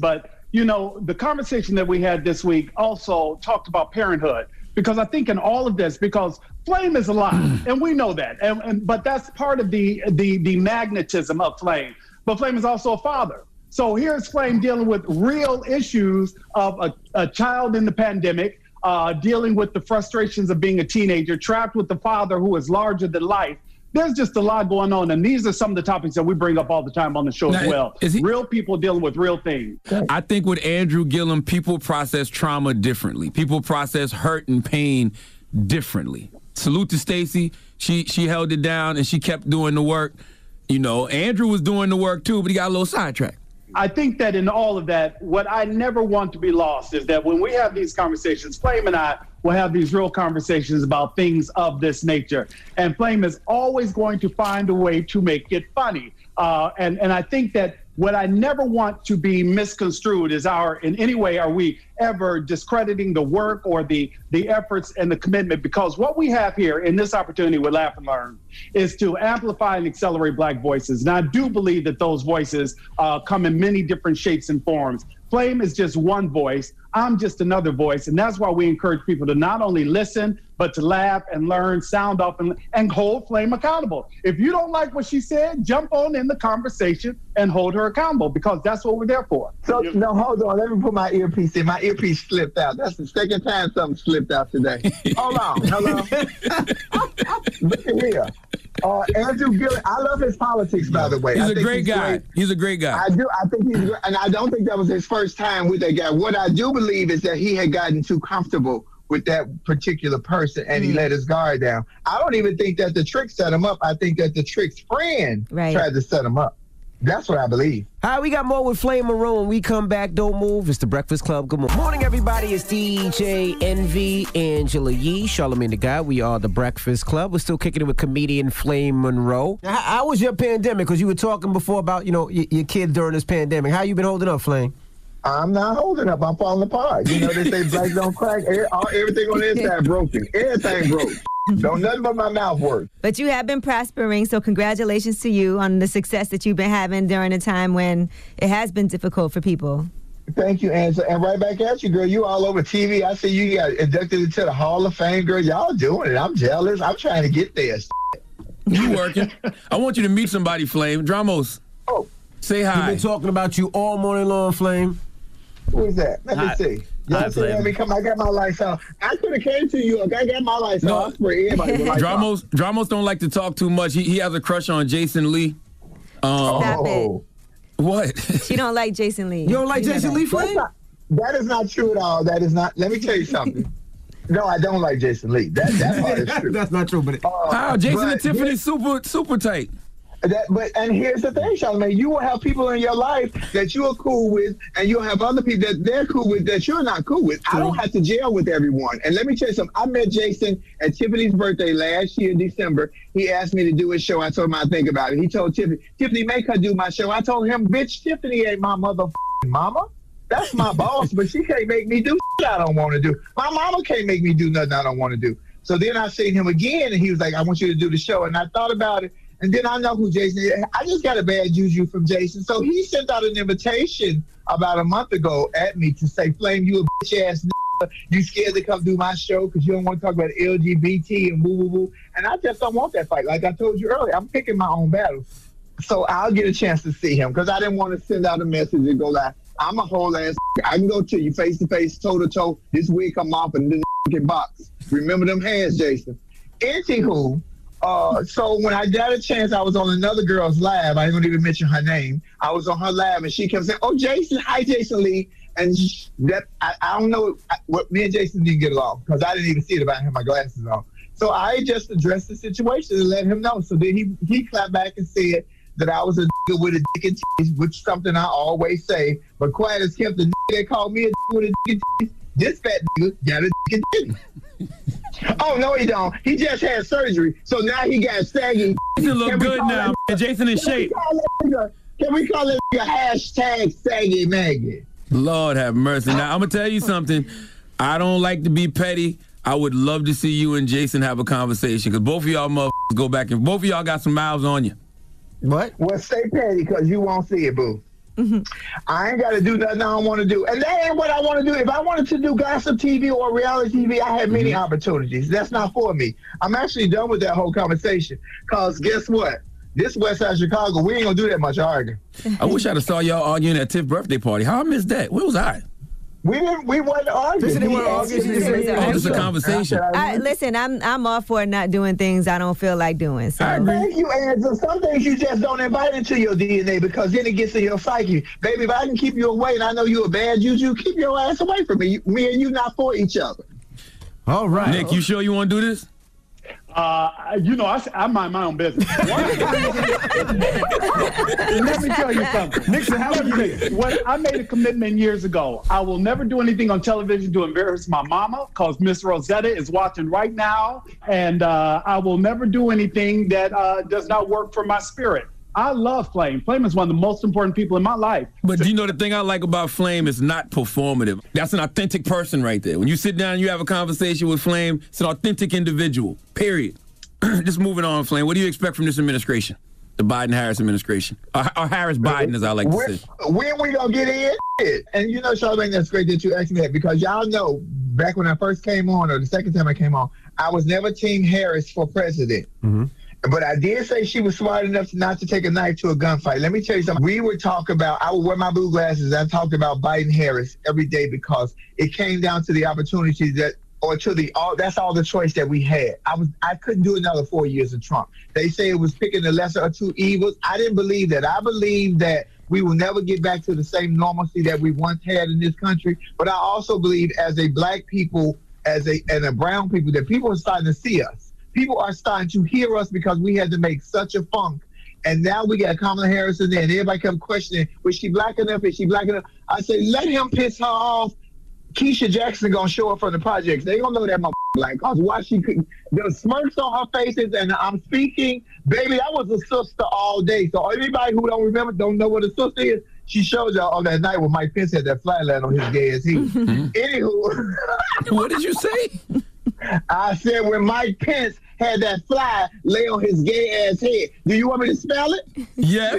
you know, the conversation that we had this week also talked about parenthood, because I think in all of this, because Flame is alive, and we know that, and, and but that's part of the, the the magnetism of Flame. But Flame is also a father. So here's Flame dealing with real issues of a, a child in the pandemic, uh, dealing with the frustrations of being a teenager, trapped with the father who is larger than life. There's just a lot going on, and these are some of the topics that we bring up all the time on the show now, as well. Is he, real people dealing with real things. I think with Andrew Gillum, people process trauma differently. People process hurt and pain differently. Salute to Stacey. She she held it down and she kept doing the work. You know, Andrew was doing the work too, but he got a little sidetracked. I think that in all of that, what I never want to be lost is that when we have these conversations, Flame and I will have these real conversations about things of this nature. And Flame is always going to find a way to make it funny. Uh, and, and I think that what I never want to be misconstrued is our, in any way, are we ever discrediting the work or the, the efforts and the commitment? Because what we have here in this opportunity with Laugh and Learn is to amplify and accelerate Black voices. And I do believe that those voices uh, come in many different shapes and forms. Flame is just one voice. I'm just another voice. And that's why we encourage people to not only listen, but to laugh and learn, sound off, and, and hold Flame accountable. If you don't like what she said, jump on in the conversation and hold her accountable, because that's what we're there for. So, no, hold on. Let me put my earpiece in. My earpiece slipped out. That's the second time something slipped out today. Hold on. Hello. Look at here. Uh, Andrew Gillum, I love his politics, by the way. He's I a think great he's guy. Great. He's a great guy. I do. I think he's great. And I don't think that was his first time with that guy. What I do believe is that he had gotten too comfortable with that particular person and mm. he let his guard down. I don't even think that the trick set him up. I think that the trick's friend right. tried to set him up. That's what I believe. All right, we got more with Flame Monroe. When we come back, don't move. It's the Breakfast Club. Good morning. Morning, everybody. It's D J Envy, Angela Yee, Charlamagne the Guy. We are the Breakfast Club. We're still kicking it with comedian Flame Monroe. Now, how, how was your pandemic? Because you were talking before about, you know, your, your kids during this pandemic. How you been holding up, Flame? I'm not holding up. I'm falling apart. You know, they say black don't crack. Everything on the inside broken. Everything broke. Don't nothing but my mouth work. But you have been prospering, so congratulations to you on the success that you've been having during a time when it has been difficult for people. Thank you, Angela. And right back at you, girl. You all over T V. I see you got inducted into the Hall of Fame, girl. Y'all doing it. I'm jealous. I'm trying to get there. You working. I want you to meet somebody, Flame. Dramos. Oh. Say hi. We've been talking about you all morning long, Flame. Who is that? Let hi. me see. Y'all see me come. I got my lights off. I could have came to you. I got my lights no. off for everybody. Dramos, Dramos don't like to talk too much. He, he has a crush on Jason Lee. Um, Stop it. What? She don't like Jason Lee. You don't like you Jason Lee, Flame? That is not true at all. That is not. Let me tell you something. No, I don't like Jason Lee. That that part is true. That's not true. But it, uh, how Jason but and Tiffany super super tight. That, but and here's the thing, Charlamagne, you will have people in your life that you are cool with, and you'll have other people that they're cool with that you're not cool with. I don't have to jail with everyone. And let me tell you something. I met Jason at Tiffany's birthday last year in December. He asked me to do his show. I told him I'd think about it. He told Tiffany, Tiffany, make her do my show. I told him, bitch, Tiffany ain't my motherfucking mama. That's my boss, but she can't make me do shit I don't want to do. My mama can't make me do nothing I don't want to do. So then I seen him again, and he was like, I want you to do the show. And I thought about it. And then I know who Jason is. I just got a bad juju from Jason. So he sent out an invitation about a month ago at me to say, Flame, you a bitch ass n***. You scared to come do my show because you don't want to talk about L G B T and woo woo woo. And I just don't want that fight. Like I told you earlier, I'm picking my own battle. So I'll get a chance to see him because I didn't want to send out a message and go like, I'm a whole ass. I can go to you face to face, toe to toe. This week come off and then get box. Remember them hands, Jason. Anywho. Uh, so when I got a chance, I was on another girl's live. I didn't even mention her name. I was on her live, and she kept saying, "Oh, Jason, hi, Jason Lee." And she, that I, I don't know what me and Jason didn't get along because I didn't even see it about him. My glasses on. So I just addressed the situation and let him know. So then he he clapped back and said that I was a nigga with a dick and titties, which is something I always say. But quiet as kept, the nigga that called me a nigga with a dick and titties, this fat nigga got a dick and titties. Oh, no, he don't. He just had surgery, so now he got saggy. Jason look good now, man. Jason in shape. Nigga, can we call it a hashtag saggy Maggie? Lord have mercy. Now, I'm going to tell you something. I don't like to be petty. I would love to see you and Jason have a conversation because both of y'all motherfuckers go back and both of y'all got some mouths on you. What? Well, stay petty because you won't see it, boo. I ain't got to do nothing I don't want to do. And that ain't what I want to do. If I wanted to do gossip T V or reality T V, I had many mm-hmm. opportunities. That's not for me. I'm actually done with that whole conversation. Because guess what? This West Side Chicago, we ain't going to do that much arguing. I wish I'd have saw y'all arguing at Tiff's birthday party. How I missed that? Where was I? We didn't. We wasn't arguing. Listen, We arguing. Oh, just a conversation. I, listen, I'm I'm all for not doing things I don't feel like doing. So. Thank you, Angela. Some things you just don't invite into your D N A because then it gets in your psyche. Baby, if I can keep you away and I know you're a bad juju, keep your ass away from me. Me and you not for each other. All right. Nick, you sure you want to do this? Uh, you know, I, I mind my own business. Let me tell you something. Nixon, how would you When I made a commitment years ago, I will never do anything on television to embarrass my mama because Miss Rosetta is watching right now, and uh, I will never do anything that uh, does not work for my spirit. I love Flame. Flame is one of the most important people in my life. But you know the thing I like about Flame is not performative. That's an authentic person right there. When you sit down and you have a conversation with Flame, it's an authentic individual, period. Just moving on, Flame. What do you expect from this administration? The Biden-Harris administration. Or, or Harris-Biden, as I like to when, say. When we gonna get in? And you know, Charlamagne, that's great that you asked me that because y'all know, back when I first came on, or the second time I came on, I was never Team Harris for president. Mm-hmm. But I did say she was smart enough to not to take a knife to a gunfight. Let me tell you something. We would talk about, I would wear my blue glasses. I talked about Biden-Harris every day because it came down to the opportunities that, or to the, all, that's all the choice that we had. I was, I couldn't do another four years of Trump. They say it was picking the lesser of two evils. I didn't believe that. I believe that we will never get back to the same normalcy that we once had in this country. But I also believe as a black people, as a, and a brown people, that people are starting to see us. People are starting to hear us because we had to make such a funk. And now we got Kamala Harris in there, and everybody kept questioning, was she black enough? Is she black enough? I say, let him piss her off. Keisha Jackson going to show up from the projects. They going to know that my black. Because why she could, the smirks on her faces, and I'm speaking, baby, that was a sister all day. So anybody who don't remember, don't know what a sister is, she showed y'all on that night when Mike Pence had that flatland on his gay ass head. Anywho. What did you say? I said when Mike Pence had that fly lay on his gay ass head. Do you want me to spell it? Yeah.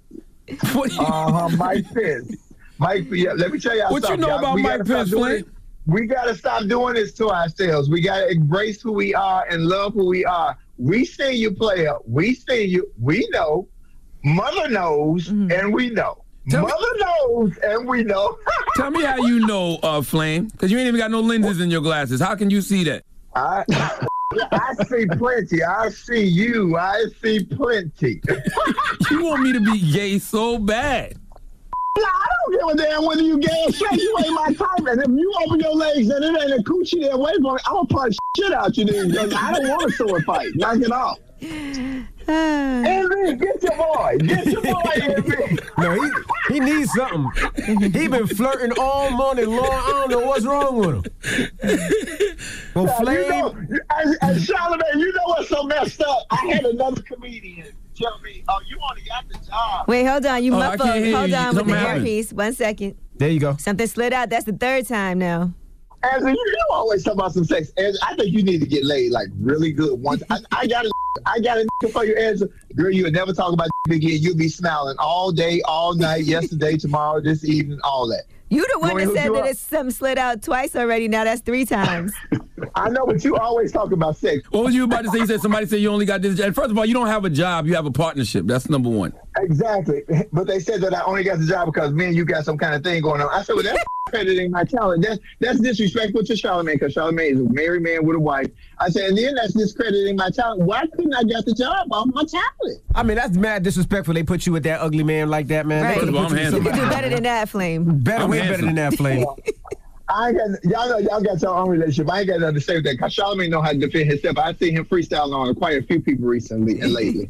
uh-huh, Mike Pence. Mike, yeah, let me tell y'all what something. What you know about we Mike Pence, Flame? We got to stop doing this to ourselves. We got to embrace who we are and love who we are. We see you, player. We see you. We know. Mother knows, mm-hmm. and we know. Tell Mother me, knows, and we know. Tell me how you know, uh, Flame, because you ain't even got no lenses in your glasses. How can you see that? I, I see plenty. I see you. I see plenty. You want me to be gay so bad. I don't give a damn whether you gay or straight. You ain't my type. And if you open your legs and it ain't a coochie there away from me, I'm going to punch shit out you, dude. Because I don't want a sword fight. Knock it off. Henry, get your boy. Get your boy, Henry. No, he, he needs something. He been flirting all morning long. I don't know what's wrong with him. Well, now, Flame. You know, and, and Charlamagne, you know what's so messed up? I had another comedian tell me, oh, you only got the job. Wait, hold on. You oh, muffled. Hold on with the happen. earpiece. One second. There you go. Something slid out. That's the third time now. As you, you always talk about some sex. As I think you need to get laid like really good once. I, I got it. I got it for your answer. Girl, you would never talk about again. You'll be smiling all day, all night, yesterday, tomorrow, this evening, all that. You the one you that said that it's something slid out twice already. Now that's three times. I know, but you always talk about sex. What was you about to say? You said somebody said you only got this job. First of all, you don't have a job. You have a partnership. That's number one. Exactly. But they said that I only got the job because me and you got some kind of thing going on. I said, well, that's crediting my talent. That's that's disrespectful to Charlamagne because Charlamagne is a married man with a wife. I said, and then that's discrediting my talent. Why couldn't I get the job off my talent? I mean, that's mad disrespectful. They put you with that ugly man like that, man. Right. They You I'm handsome. could do better than that, Flame. Better, I'm way handsome. better than that, Flame. I ain't got y'all know y'all got your own relationship. I ain't got nothing to say with that because Charlamagne know how to defend himself. I see him freestyling on quite a few people recently and lately.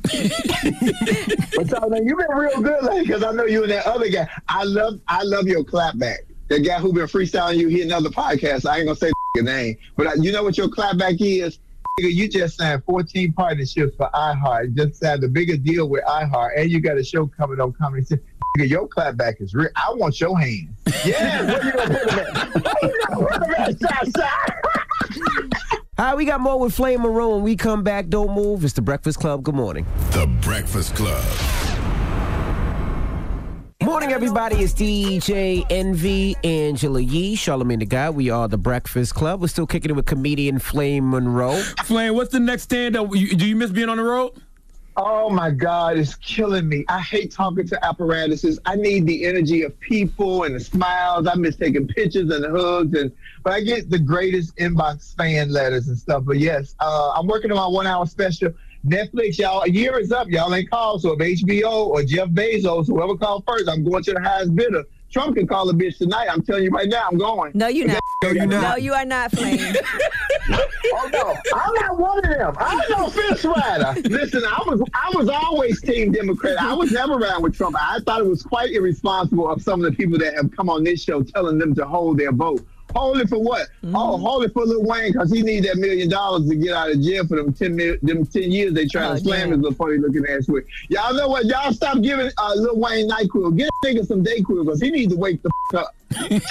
But Charlamagne, you've been real good lately because I know you and that other guy. I love I love your clapback. The guy who been freestyling you, he another podcast. I ain't gonna say the name, but I, you know what your clapback is? You just signed fourteen partnerships for iHeart. Just signed the biggest deal with iHeart, and you got a show coming on Comedy Central. Your clapback is real. I want your hands. Yeah, where you gonna put them at? Where you gonna put them at, side, side? All right, we got more with Flame Maroon. When we come back, don't move. It's The Breakfast Club. Good morning. The Breakfast Club. Morning morning, everybody. It's D J Envy, Angela Yee, Charlamagne the God. We are the Breakfast Club. We're still kicking it with comedian Flame Monroe. Flame, what's the next stand-up? You, do you miss being on the road? Oh my God, it's killing me. I hate talking to apparatuses. I need the energy of people and the smiles. I miss taking pictures and the hugs, and but I get the greatest inbox fan letters and stuff. But yes, uh, I'm working on my one-hour special. Netflix, y'all, a year is up. Y'all ain't called, so if H B O or Jeff Bezos, whoever called first, I'm going to the highest bidder. Trump can call a bitch tonight. I'm telling you right now, I'm going. No, you're not. No, you're not. No, you are not, Flame. Oh no, I'm not one of them. I'm no fence rider. Listen, I was I was always Team Democrat. I was never around with Trump. I thought it was quite irresponsible of some of the people that have come on this show telling them to hold their vote. Hold it for what? Mm-hmm. Oh, hold it for Lil Wayne because he needs that million dollars to get out of jail for them ten, mil- them ten years they trying oh, to slam yeah. his little funny looking ass with. Y'all know what? Y'all stop giving uh, Lil Wayne NyQuil. Get a nigga some DayQuil because he needs to wake the f- up.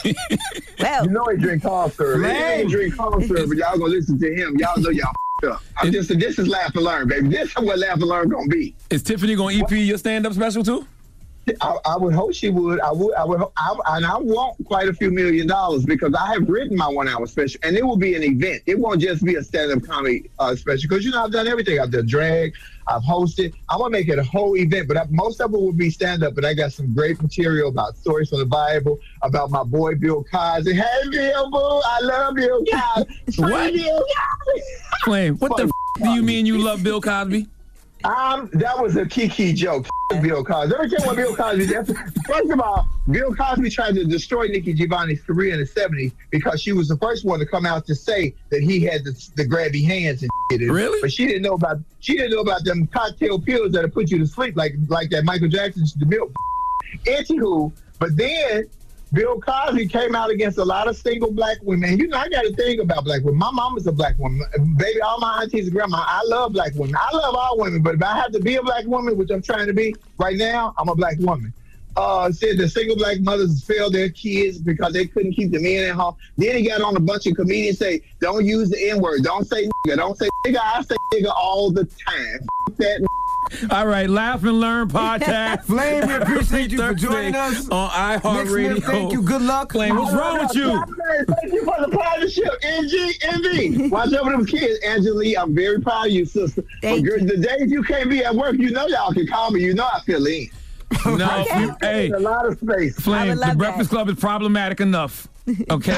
Well, you know he drink cough syrup. He ain't drink cough syrup, but y'all gonna listen to him. Y'all know y'all f- up. I'm just, this is Laugh and Learn, baby. This is what Laugh and Learn gonna be. Is Tiffany gonna E P what? your stand-up special too? I, I would hope she would. I would. I would. I, and I want quite a few million dollars because I have written my one-hour special, and it will be an event. It won't just be a stand-up comedy uh, special because you know I've done everything. I've done drag. I've hosted. I'm gonna make it a whole event, but I, most of it will be stand-up. But I got some great material about stories from the Bible, about my boy Bill Cosby. Hey, Bill, boo, I love Bill Cosby. What? Bill Cosby. Flame, what the f- do you mean you love Bill Cosby? Um, that was a Kiki joke. F- Bill Cosby. Let me tell you what Bill Cosby did. First of all, Bill Cosby tried to destroy Nikki Giovanni's career in the seventies because she was the first one to come out to say that he had the, the grabby hands and shit. Really? But she didn't know about she didn't know about them cocktail pills that'll put you to sleep like like that Michael Jackson's the milk. Anywho, but then Bill Cosby came out against a lot of single black women. You know, I got a thing about black women. My mama's a black woman. Baby, all my aunties and grandma, I love black women. I love all women, but if I have to be a black woman, which I'm trying to be right now, I'm a black woman. Uh, said the single black mothers failed their kids because they couldn't keep the men at home. Then he got on a bunch of comedians say, don't use the N-word. Don't say nigga. Don't say nigga. I say nigga all the time. F- that All right, Laugh and Learn podcast. Flame, we appreciate you for joining us on iHeartRadio. Thank you. Good luck. Flame, what's wrong with you? Thank you for the partnership, N G N V. Watch over them kids, Angela. I'm very proud of you, sister. Thank but you. The days you can't be at work, you know y'all can call me. You know I feel in. No, Okay. you, hey, a lot of space. I Flame, would the love Breakfast that. Club is problematic enough. Okay.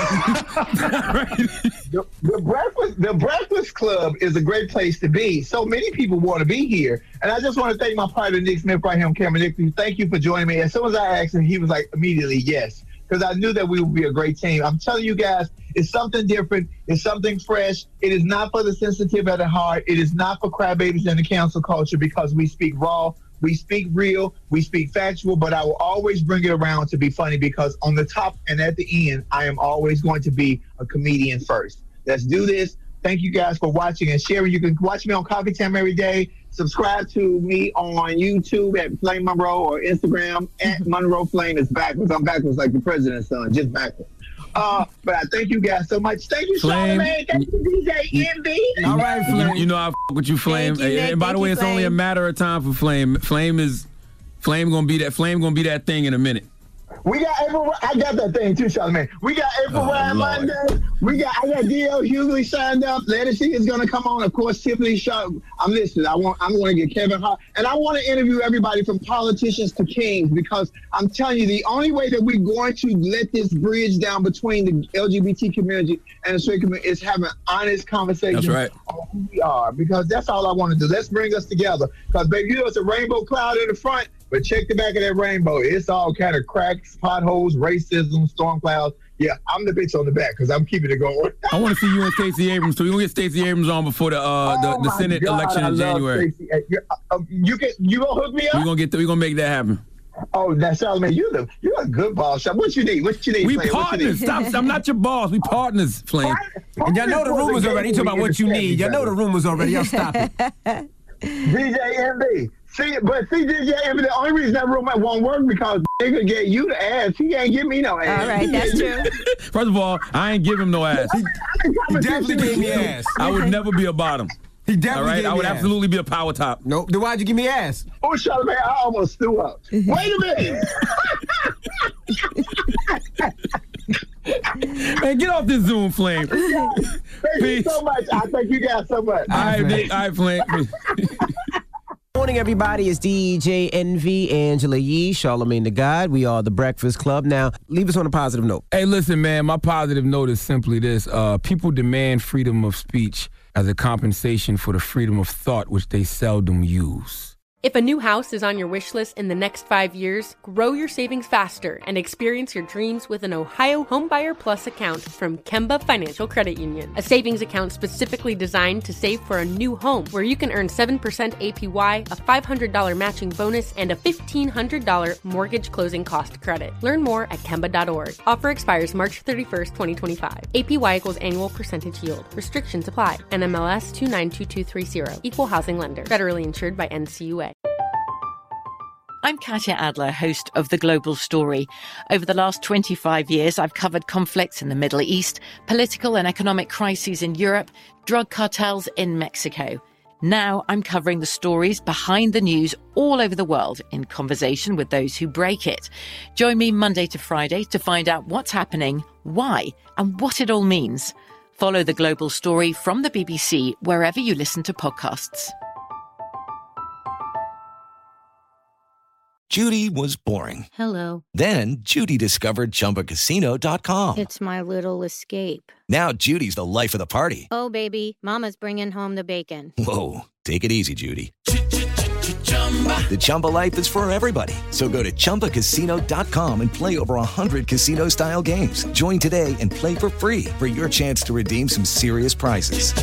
The, the breakfast, the Breakfast Club is a great place to be. So many people want to be here, and I just want to thank my partner Nick Smith right here on camera. Nick, thank you for joining me. As soon as I asked him, he was like immediately yes, because I knew that we would be a great team. I'm telling you guys, it's something different. It's something fresh. It is not for the sensitive at the heart. It is not for crybabies in the cancel culture because we speak raw. We speak real, we speak factual, but I will always bring it around to be funny because on the top and at the end, I am always going to be a comedian first. Let's do this. Thank you guys for watching and sharing. You can watch me on Coffee Time every day. Subscribe to me on YouTube at Flame Monroe or Instagram at Monroe Flame is backwards. I'm backwards like the president's son, just backwards. Uh, but I thank you guys so much. Thank you, Flame. Charlamagne. Thank you, D J N B. All right, Flame. You know I f- with you, Flame. Thank you, Nick. and by the Thank way, you, it's only a Flame. matter of time for Flame. Flame is Flame gonna be that. Flame gonna be that thing in a minute. We got April. I got that thing too, Charlamagne. We got April Oh, Ryan Lord. Monday. We got. I got D L Hughley signed up. Legacy is gonna come on. Of course, Tiffany Shaw. I'm listening. I want. I'm going to get Kevin Hart, and I want to interview everybody from politicians to kings because I'm telling you, the only way that we're going to let this bridge down between the L G B T community and the straight community is having honest conversations. That's right. On who we are, because that's all I want to do. Let's bring us together. Because baby, you know it's a rainbow cloud in the front. But check the back of that rainbow. It's all kind of cracks, potholes, racism, storm clouds. Yeah, I'm the bitch on the back because I'm keeping it going. I want to see you and Stacey Abrams. So we're gonna get Stacey Abrams on before the uh, the, Oh the my Senate God, election I in love January. Stacey. Uh, you- uh, You can you gonna hook me up? We're gonna get. We're gonna make that happen. Oh, that's Charlamagne. You're the you're a good boss. What you need? What you need? We Flame? What you partners. need? Stop. I'm not your boss. We partners, Flame. And y'all know the rumors already. You talking about what you need. Y'all know the rumors already. Y'all stop it. D J M B. See, but see, D J M B, the only reason that rumor won't work because nigga gave you the ass. He ain't give me no ass. All right, that's true. First of all, I ain't give him no ass. He, He definitely gave me ass. I would never be a bottom. He definitely All right, gave I me would ass. absolutely be a power top. Nope. Then why'd you give me ass? Oh, Charlamagne, I almost threw up. Wait a minute. Man, get off this Zoom, Flame. Thank you so much. I thank you guys so much. All right, Nick. All right, Flame. Morning, everybody. It's D J Envy, Angela Yee, Charlamagne the God. We are the Breakfast Club. Now, leave us on a positive note. Hey, listen, man, my positive note is simply this. Uh, people demand freedom of speech as a compensation for the freedom of thought, which they seldom use. If a new house is on your wish list in the next five years, grow your savings faster and experience your dreams with an Ohio Homebuyer Plus account from Kemba Financial Credit Union. A savings account specifically designed to save for a new home where you can earn seven percent A P Y, a five hundred dollars matching bonus, and a fifteen hundred dollars mortgage closing cost credit. Learn more at Kemba dot org. Offer expires March thirty-first, twenty twenty-five. A P Y equals annual percentage yield. Restrictions apply. N M L S two nine two two three zero. Equal housing lender. Federally insured by N C U A. I'm Katya Adler, host of The Global Story. Over the last twenty-five years, I've covered conflicts in the Middle East, political and economic crises in Europe, drug cartels in Mexico. Now I'm covering the stories behind the news all over the world in conversation with those who break it. Join me Monday to Friday to find out what's happening, why, and what it all means. Follow The Global Story from the B B C wherever you listen to podcasts. Judy was boring. Hello. Then Judy discovered Chumba Casino dot com. It's my little escape. Now Judy's the life of the party. Oh, baby, mama's bringing home the bacon. Whoa, take it easy, Judy. The Chumba life is for everybody. So go to Chumba Casino dot com and play over one hundred casino-style games. Join today and play for free for your chance to redeem some serious prizes.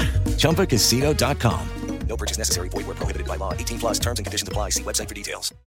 Chumba Casino dot com. No purchase necessary. Void where prohibited by law. eighteen plus terms and conditions apply. See website for details.